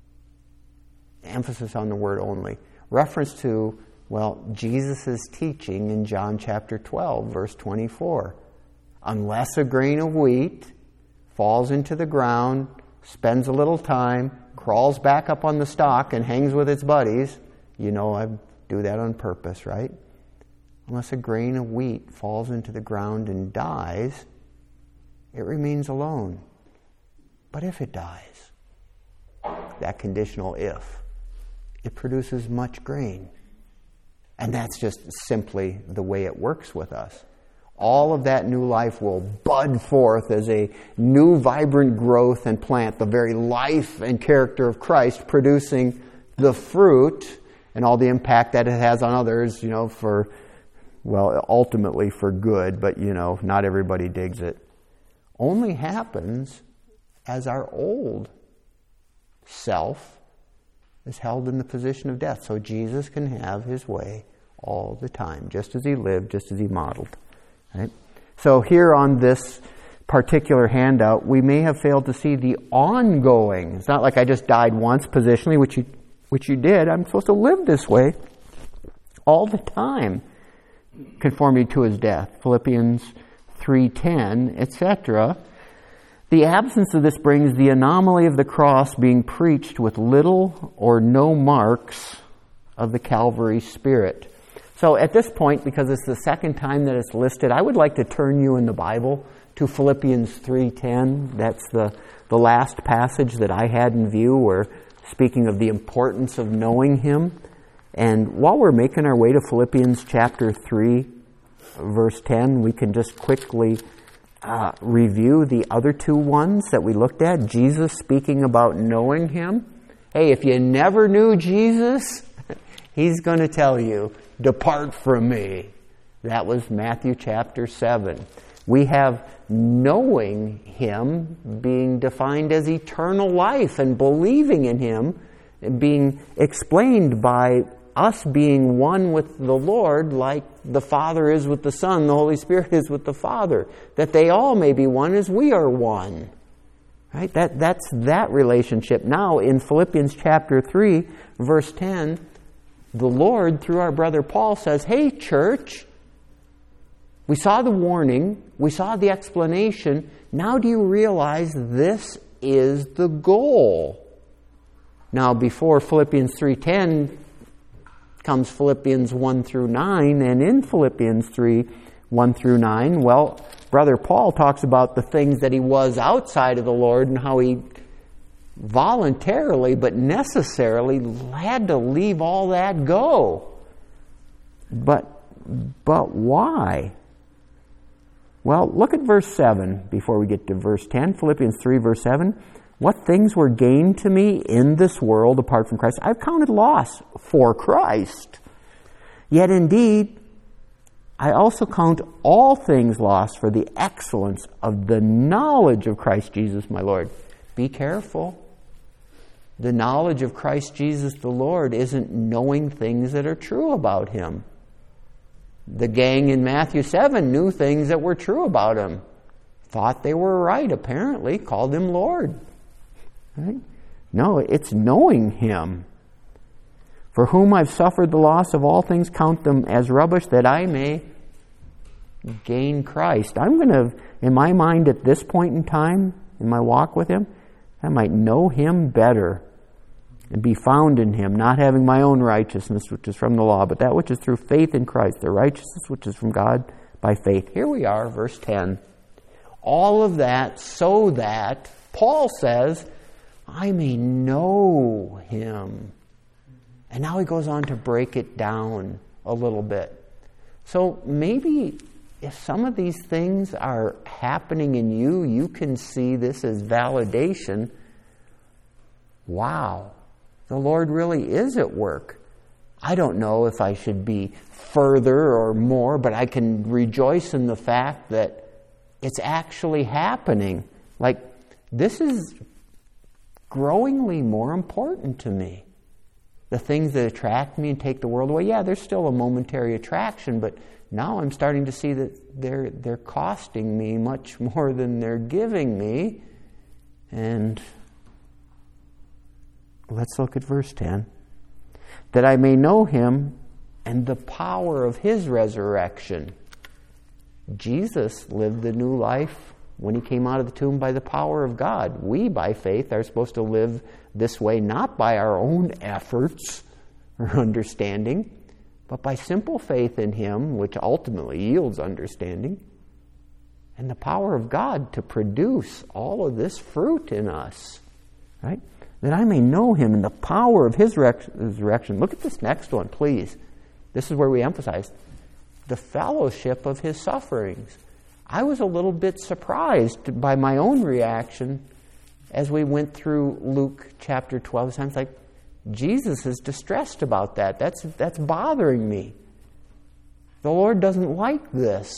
Emphasis on the word only. Reference to, Jesus' teaching in John chapter 12, verse 24. Unless a grain of wheat falls into the ground, spends a little time, crawls back up on the stalk and hangs with its buddies, I do that on purpose, right? Unless a grain of wheat falls into the ground and dies, it remains alone. But if it dies, that conditional if, it produces much grain. And that's just simply the way it works with us. All of that new life will bud forth as a new vibrant growth and plant, the very life and character of Christ, producing the fruit and all the impact that it has on others, ultimately for good, but, not everybody digs it. Only happens as our old self is held in the position of death. So Jesus can have his way all the time, just as he lived, just as he modeled. Right? So here on this particular handout, we may have failed to see the ongoing. It's not like I just died once positionally, which you did. I'm supposed to live this way all the time, conforming to his death. Philippians 3:10, etc. The absence of this brings the anomaly of the cross being preached with little or no marks of the Calvary Spirit. So at this point, because it's the second time that it's listed, I would like to turn you in the Bible to Philippians 3:10. That's the last passage that I had in view, where speaking of the importance of knowing him. And while we're making our way to Philippians chapter 3, verse 10, we can just quickly review the other two ones that we looked at. Jesus speaking about knowing him. Hey, if you never knew Jesus, he's going to tell you, depart from me. That was Matthew chapter 7. We have knowing him being defined as eternal life, and believing in him being explained by us being one with the Lord, like the Father is with the Son, the Holy Spirit is with the Father, that they all may be one as we are one. Right? That's that relationship. Now in Philippians chapter 3, verse 10, the Lord, through our brother Paul, says, hey, church, we saw the warning, we saw the explanation. Now do you realize this is the goal? Now before Philippians 3:10 comes Philippians 1 through 9, and in Philippians 3, 1 through 9, Brother Paul talks about the things that he was outside of the Lord and how he voluntarily but necessarily had to leave all that go. But why? Well, look at verse 7 before we get to verse 10. Philippians 3, verse 7. What things were gained to me in this world apart from Christ, I've counted loss for Christ. Yet indeed, I also count all things lost for the excellence of the knowledge of Christ Jesus my Lord. Be careful. The knowledge of Christ Jesus the Lord isn't knowing things that are true about him. The gang in Matthew 7 knew things that were true about him. Thought they were right, apparently, called him Lord. Right? No, it's knowing him. For whom I've suffered the loss of all things, count them as rubbish, that I may gain Christ. I'm going to, in my mind at this point in time, in my walk with him, I might know him better and be found in him, not having my own righteousness, which is from the law, but that which is through faith in Christ, the righteousness which is from God by faith. Here we are, verse 10. All of that so that, Paul says, I may know him. And now he goes on to break it down a little bit. So maybe if some of these things are happening in you, you can see this as validation. Wow, the Lord really is at work. I don't know if I should be further or more, but I can rejoice in the fact that it's actually happening. Like, this is growingly more important to me. The things that attract me and take the world away, yeah, there's still a momentary attraction, but now I'm starting to see that they're costing me much more than they're giving me. And let's look at verse 10. That I may know him and the power of his resurrection. Jesus lived the new life when he came out of the tomb by the power of God. We, by faith, are supposed to live this way, not by our own efforts or understanding, but by simple faith in him, which ultimately yields understanding, and the power of God to produce all of this fruit in us. Right? That I may know him and the power of his resurrection. Look at this next one, please. This is where we emphasize the fellowship of his sufferings. I was a little bit surprised by my own reaction as we went through Luke chapter 12. Sounds like Jesus is distressed about that. That's bothering me. The Lord doesn't like this.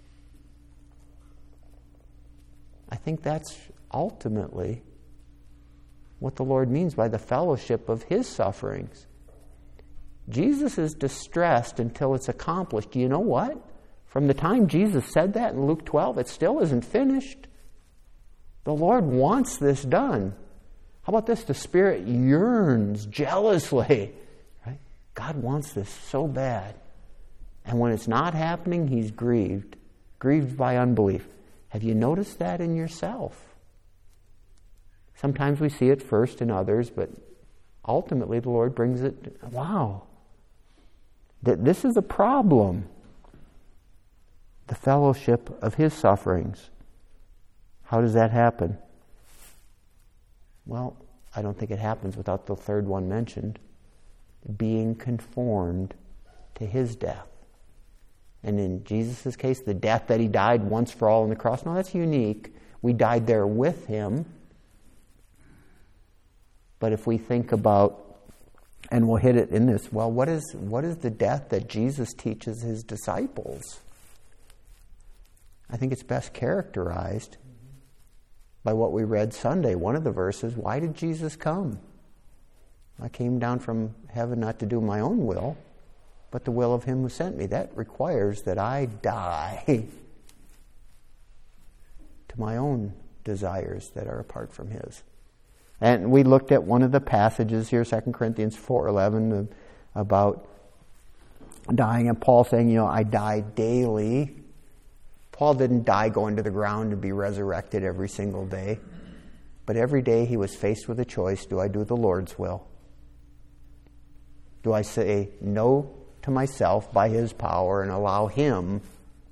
I think that's ultimately what the Lord means by the fellowship of his sufferings. Jesus is distressed until it's accomplished. You know what? From the time Jesus said that in Luke 12, it still isn't finished. The Lord wants this done. How about this? The Spirit yearns jealously. Right? God wants this so bad. And when it's not happening, he's grieved by unbelief. Have you noticed that in yourself? Sometimes we see it first in others, but ultimately the Lord brings it, wow, that this is a problem. The fellowship of his sufferings. How does that happen? Well, I don't think it happens without the third one mentioned, being conformed to his death. And in Jesus' case, the death that he died once for all on the cross, no, that's unique. We died there with him. But if we think about, and we'll hit it in this, well, what is the death that Jesus teaches his disciples? I think it's best characterized by what we read Sunday. One of the verses, why did Jesus come? I came down from heaven not to do my own will, but the will of him who sent me. That requires that I die to my own desires that are apart from his. And we looked at one of the passages here, 2 Corinthians 4:11, about dying, and Paul saying, I die daily. Paul didn't die going to the ground to be resurrected every single day. But every day he was faced with a choice. Do I do the Lord's will? Do I say no to myself by his power and allow him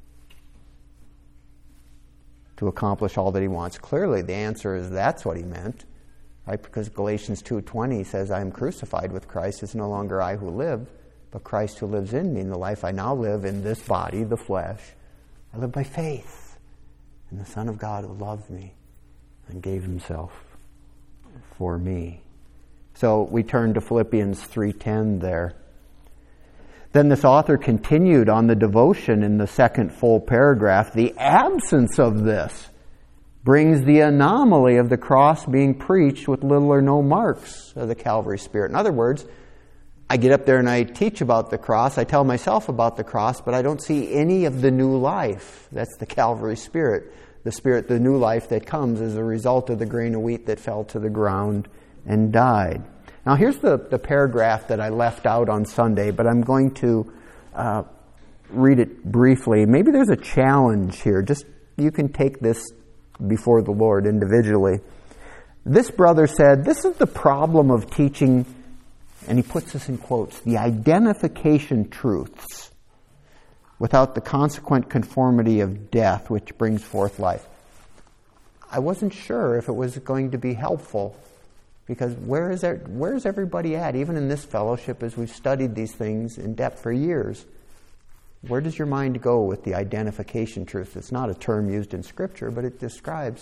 to accomplish all that he wants? Clearly the answer is that's what he meant. Right? Because Galatians 2:20 says, I am crucified with Christ. It's no longer I who live, but Christ who lives in me. In the life I now live in this body, the flesh, I live by faith in the Son of God who loved me and gave himself for me. So we turn to Philippians 3:10 there. Then this author continued on the devotion in the second full paragraph. The absence of this brings the anomaly of the cross being preached with little or no marks of the Calvary Spirit. In other words, I get up there and I teach about the cross. I tell myself about the cross, but I don't see any of the new life. That's the Calvary Spirit. The new life that comes as a result of the grain of wheat that fell to the ground and died. Now here's the paragraph that I left out on Sunday, but I'm going to read it briefly. Maybe there's a challenge here. Just you can take this before the Lord individually. This brother said, this is the problem of teaching, and he puts this in quotes, the identification truths without the consequent conformity of death which brings forth life. I wasn't sure if it was going to be helpful Because where's everybody at? Even in this fellowship, as we've studied these things in depth for years, where does your mind go with the identification truth? It's not a term used in Scripture, but it describes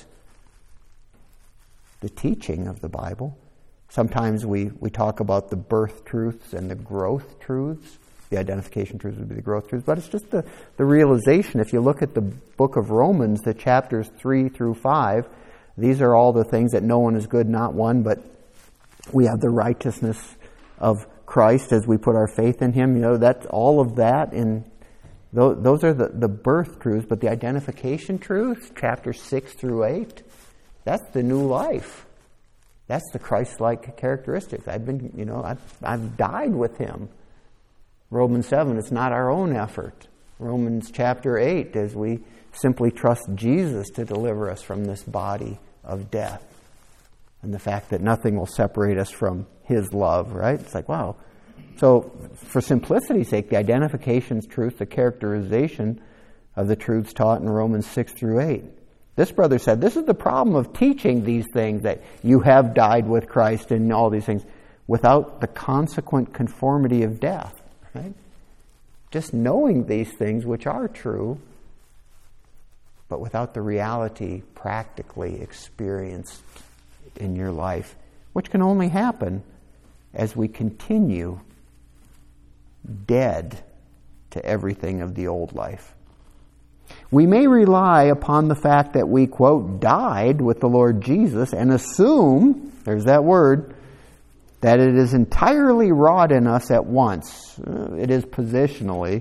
the teaching of the Bible. Sometimes we talk about the birth truths and the growth truths. The identification truths would be the growth truths. But it's just the realization. If you look at the book of Romans, the chapters 3 through 5, these are all the things that no one is good, not one, but we have the righteousness of Christ as we put our faith in Him. That's all of that. And those are the birth truths. But the identification truths, chapters 6 through 8, that's the new life. That's the Christ-like characteristics. I've died with Him. Romans 7, it's not our own effort. Romans chapter 8, as we simply trust Jesus to deliver us from this body of death. And the fact that nothing will separate us from His love, right? It's like, wow. So, for simplicity's sake, the identification's truth, the characterization of the truths taught in Romans 6 through 8. This brother said, this is the problem of teaching these things, that you have died with Christ and all these things, without the consequent conformity of death. Right? Just knowing these things, which are true, but without the reality practically experienced in your life, which can only happen as we continue dead to everything of the old life. We may rely upon the fact that we, quote, died with the Lord Jesus and assume, there's that word, that it is entirely wrought in us at once. It is positionally.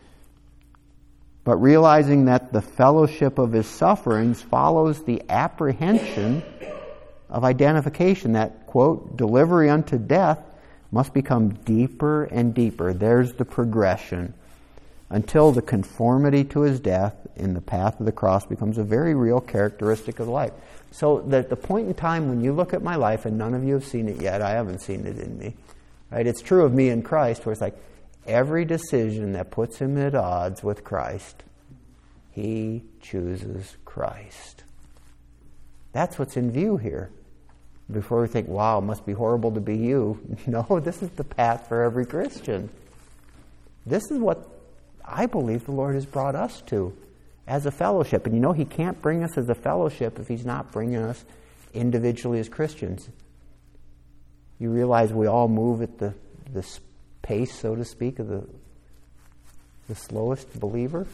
But realizing that the fellowship of His sufferings follows the apprehension of identification, that, quote, delivery unto death must become deeper and deeper. There's the progression. Until the conformity to His death in the path of the cross becomes a very real characteristic of life. So that the point in time when you look at my life, and none of you have seen it yet, I haven't seen it in me, right? It's true of me in Christ, where it's like every decision that puts Him at odds with Christ, He chooses Christ. That's what's in view here. Before we think, wow, it must be horrible to be you. No, this is the path for every Christian. This is what I believe the Lord has brought us to as a fellowship. And He can't bring us as a fellowship if He's not bringing us individually as Christians. You realize we all move at the pace, so to speak, of the slowest believer?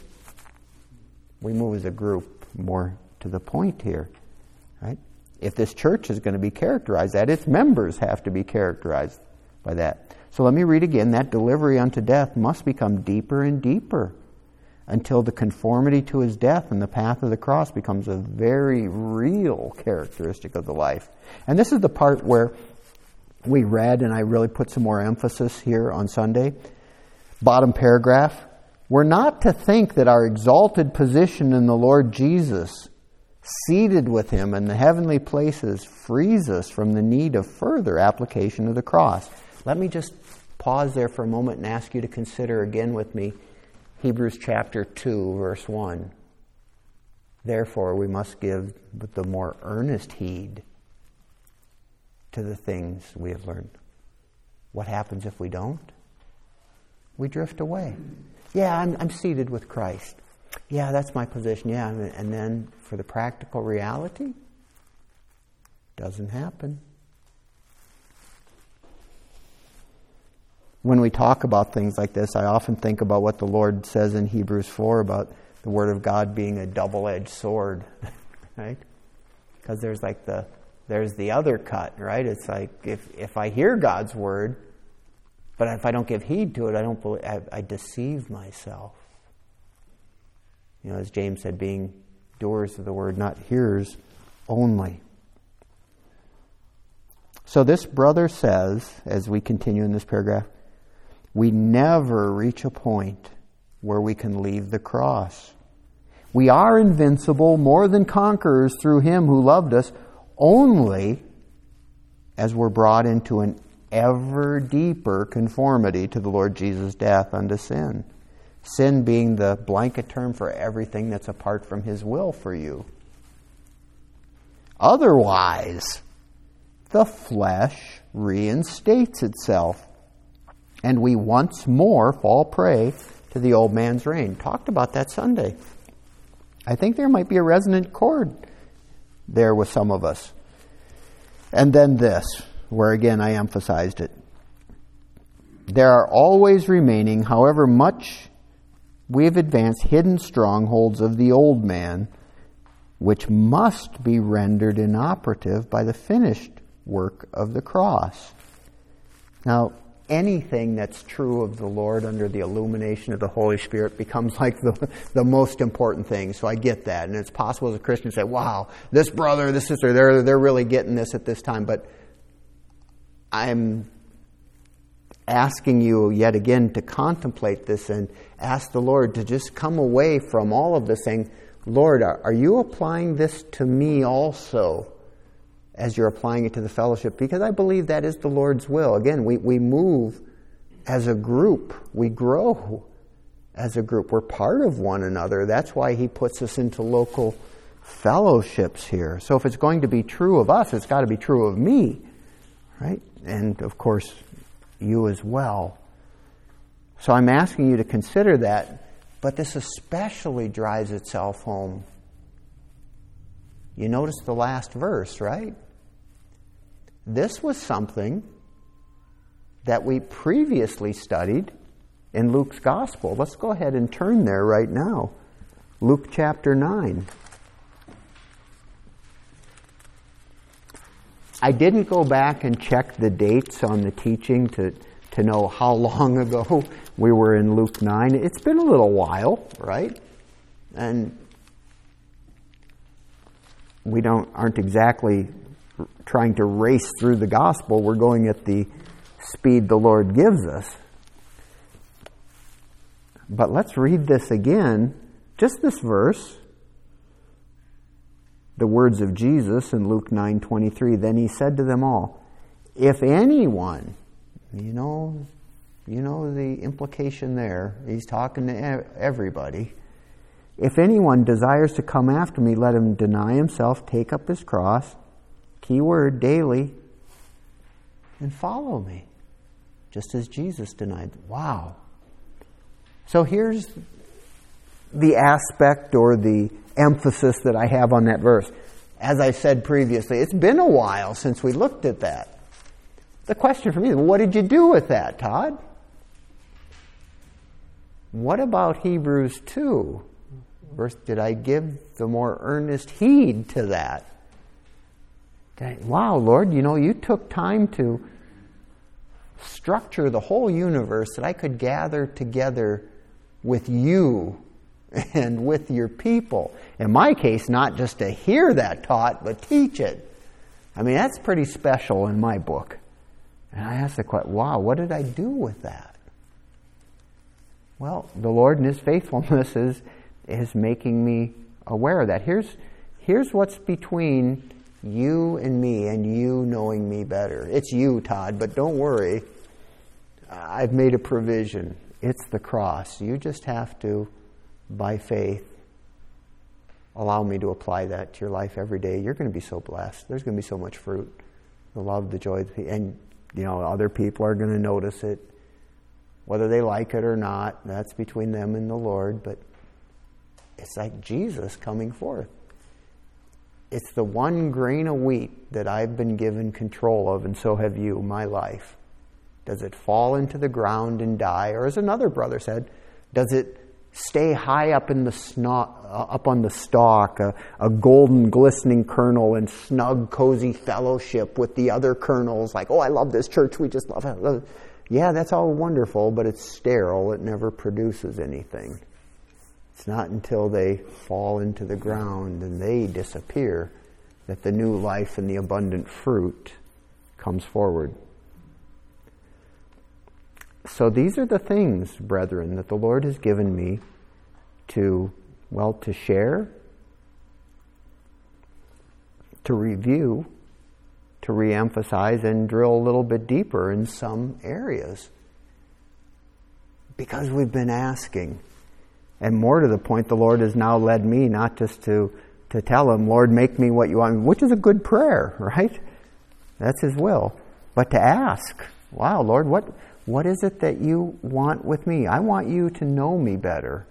We move as a group, more to the point here, right? If this church is going to be characterized, that its members have to be characterized by that. So let me read again. That delivery unto death must become deeper and deeper until the conformity to His death and the path of the cross becomes a very real characteristic of the life. And this is the part where we read, and I really put some more emphasis here on Sunday. Bottom paragraph. We're not to think that our exalted position in the Lord Jesus, seated with Him in the heavenly places, frees us from the need of further application of the cross. Let me just pause there for a moment and ask you to consider again with me Hebrews chapter 2, verse 1. Therefore, we must give with the more earnest heed to the things we have learned. What happens if we don't? We drift away. Yeah, I'm seated with Christ. Yeah, that's my position. Yeah, and then for the practical reality, doesn't happen. When we talk about things like this, I often think about what the Lord says in Hebrews 4 about the Word of God being a double-edged sword, right? Because there's the other cut, right? It's like if I hear God's Word, but if I don't give heed to it, I deceive myself. As James said, being doers of the Word, not hearers only. So this brother says, as we continue in this paragraph, we never reach a point where we can leave the cross. We are invincible, more than conquerors through Him who loved us, only as we're brought into an ever deeper conformity to the Lord Jesus' death unto sin. Sin being the blanket term for everything that's apart from His will for you. Otherwise, the flesh reinstates itself, and we once more fall prey to the old man's reign. Talked about that Sunday. I think there might be a resonant chord there with some of us. And then this, where again I emphasized it. There are always remaining, however much we have advanced, hidden strongholds of the old man, which must be rendered inoperative by the finished work of the cross. Now, anything that's true of the Lord under the illumination of the Holy Spirit becomes like the most important thing. So I get that. And it's possible as a Christian to say, wow, this brother, this sister, they're really getting this at this time. But I'm asking you yet again to contemplate this and ask the Lord to just come away from all of this saying, Lord, are you applying this to me also as you're applying it to the fellowship? Because I believe that is the Lord's will. Again, we move as a group. We grow as a group. We're part of one another. That's why He puts us into local fellowships here. So if it's going to be true of us, it's got to be true of me, right? And of course, you as well. So I'm asking you to consider that, but this especially drives itself home. You notice the last verse, right? This was something that we previously studied in Luke's Gospel. Let's go ahead and turn there right now. Luke chapter 9. I didn't go back and check the dates on the teaching to know how long ago we were in Luke 9. It's been a little while, right? And we aren't exactly trying to race through the gospel. We're going at the speed the Lord gives us. But let's read this again, just this verse. The words of Jesus in Luke 9:23. Then He said to them all, if anyone, you know the implication there. He's talking to everybody. If anyone desires to come after me, let him deny himself, take up his cross, keyword daily, and follow me. Just as Jesus denied. Wow. So here's the aspect or the emphasis that I have on that verse. As I said previously, it's been a while since we looked at that. The question for me is, what did you do with that, Todd? What about Hebrews 2? Verse, did I give the more earnest heed to that? Wow, Lord, you took time to structure the whole universe that I could gather together with you and with your people. In my case, not just to hear that taught, but teach it. I mean, that's pretty special in my book. And I asked the question, wow, what did I do with that? Well, the Lord in His faithfulness is making me aware of that. Here's what's between you and me and you knowing me better. It's you, Todd, but don't worry. I've made a provision. It's the cross. You just have to, by faith, allow me to apply that to your life every day. You're going to be so blessed. There's going to be so much fruit. The love, the joy, and other people are going to notice it. Whether they like it or not, that's between them and the Lord, but it's like Jesus coming forth. It's the one grain of wheat that I've been given control of, and so have you, my life. Does it fall into the ground and die? Or as another brother said, does it stay high up in up on the stalk, a golden glistening kernel in snug, cozy fellowship with the other kernels, like, oh, I love this church, we just love it. Yeah, that's all wonderful, but it's sterile. It never produces anything. It's not until they fall into the ground and they disappear that the new life and the abundant fruit comes forward. So these are the things, brethren, that the Lord has given me to share, to review, to reemphasize, and drill a little bit deeper in some areas. Because we've been asking. And more to the point, the Lord has now led me not just to tell Him, Lord, make me what you want, which is a good prayer, right? That's His will. But to ask, wow, Lord, what is it that you want with me? I want you to know me better.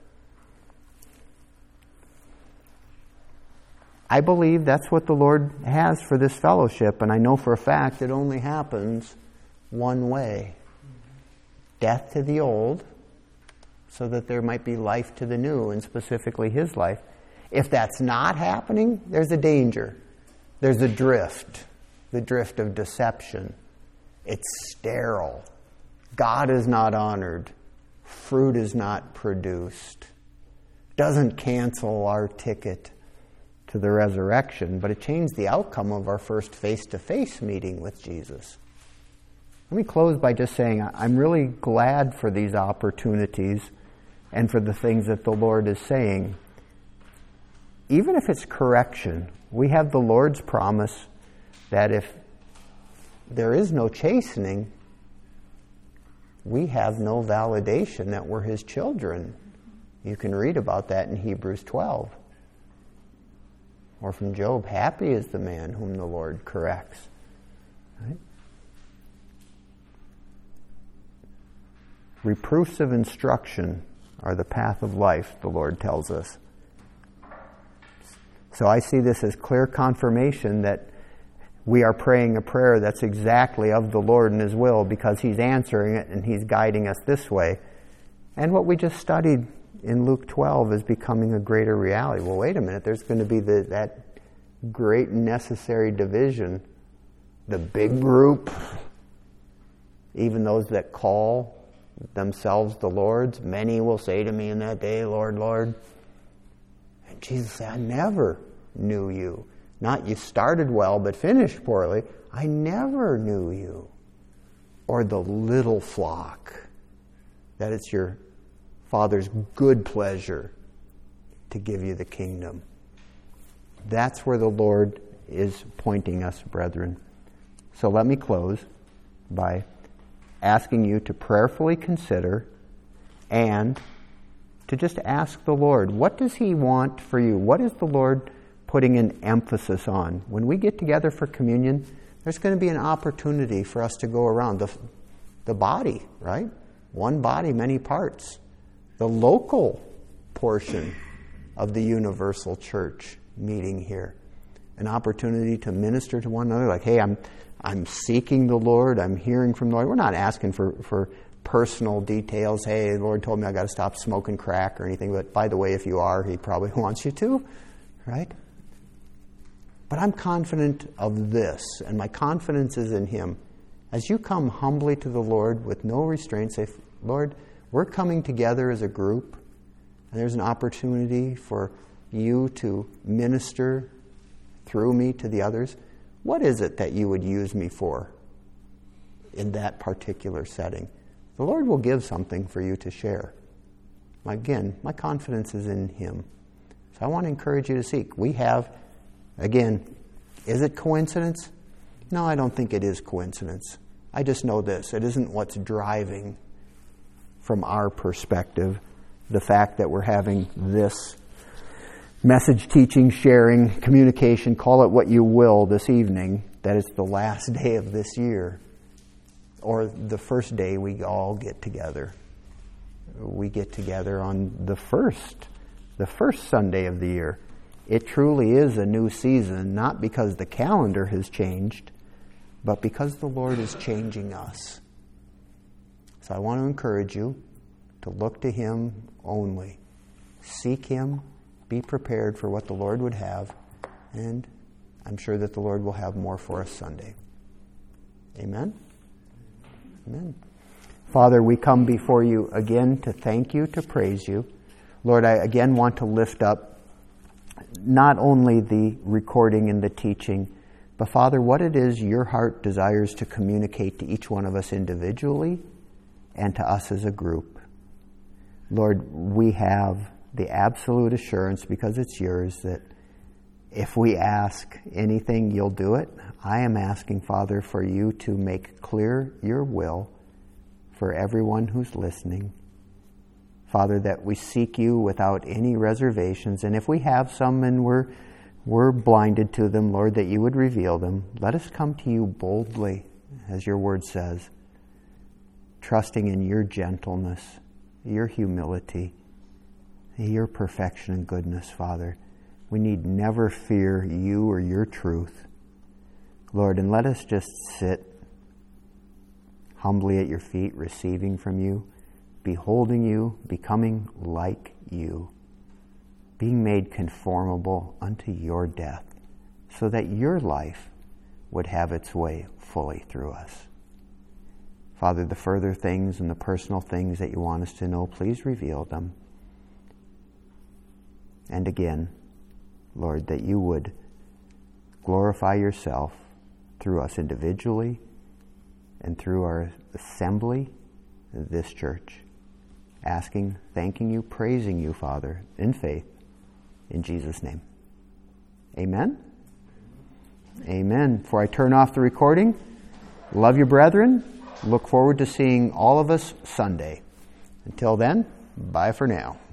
I believe that's what the Lord has for this fellowship, and I know for a fact it only happens one way. Death to the old, so that there might be life to the new, and specifically His life. If that's not happening, there's a danger. There's a drift, the drift of deception. It's sterile. God is not honored. Fruit is not produced. Doesn't cancel our ticket to the resurrection, but it changed the outcome of our first face-to-face meeting with Jesus. Let me close by just saying I'm really glad for these opportunities and for the things that the Lord is saying. Even if it's correction, we have the Lord's promise that if there is no chastening, we have no validation that we're His children. You can read about that in Hebrews 12. Or from Job, happy is the man whom the Lord corrects. Right? Reproofs of instruction are the path of life, the Lord tells us. So I see this as clear confirmation that we are praying a prayer that's exactly of the Lord and His will, because He's answering it and He's guiding us this way. And what we just studied in Luke 12 is becoming a greater reality. Well, wait a minute, there's going to be that great necessary division. The big group, even those that call themselves the Lord's, many will say to me in that day, Lord, Lord. And Jesus said, I never knew you. Not you started well but finished poorly. I never knew you. Or the little flock, that it's your Father's good pleasure to give you the kingdom. That's where the Lord is pointing us, brethren. So let me close by asking you to prayerfully consider and to just ask the Lord, what does He want for you? What is the Lord putting an emphasis on? When we get together for communion, there's going to be an opportunity for us to go around the body, right? One body, many parts. The local portion of the universal church meeting here. An opportunity to minister to one another, like, hey, I'm seeking the Lord, I'm hearing from the Lord. We're not asking for personal details. Hey, the Lord told me I got to stop smoking crack or anything, but by the way, if you are, He probably wants you to, right? But I'm confident of this, and my confidence is in Him. As you come humbly to the Lord with no restraint, say, Lord, we're coming together as a group, and there's an opportunity for you to minister through me to the others. What is it that you would use me for in that particular setting? The Lord will give something for you to share. Again, my confidence is in Him. So I want to encourage you to seek. We have, again, is it coincidence? No, I don't think it is coincidence. I just know this. It isn't what's driving, from our perspective, the fact that we're having this message, teaching, sharing, communication, call it what you will, this evening, that it's the last day of this year, or the first day we all get together. We get together on the first Sunday of the year. It truly is a new season, not because the calendar has changed, but because the Lord is changing us. So I want to encourage you to look to Him only. Seek Him. Be prepared for what the Lord would have, and I'm sure that the Lord will have more for us Sunday. Amen? Amen. Father, we come before you again to thank you, to praise you. Lord, I again want to lift up not only the recording and the teaching, but Father, what it is your heart desires to communicate to each one of us individually and to us as a group. Lord, we have the absolute assurance, because it's yours, that if we ask anything, you'll do it. I am asking, Father, for you to make clear your will for everyone who's listening. Father, that we seek you without any reservations. And if we have some and we're blinded to them, Lord, that you would reveal them. Let us come to you boldly, as your word says, trusting in your gentleness, your humility, your perfection and goodness, Father. We need never fear you or your truth, Lord, and let us just sit humbly at your feet, receiving from you, beholding you, becoming like you, being made conformable unto your death, so that your life would have its way fully through us. Father, the further things and the personal things that you want us to know, please reveal them. And again, Lord, that you would glorify yourself through us individually and through our assembly, this church. Asking, thanking you, praising you, Father, in faith, in Jesus' name. Amen? Amen. Before I turn off the recording, love you, brethren. Look forward to seeing all of us Sunday. Until then, bye for now.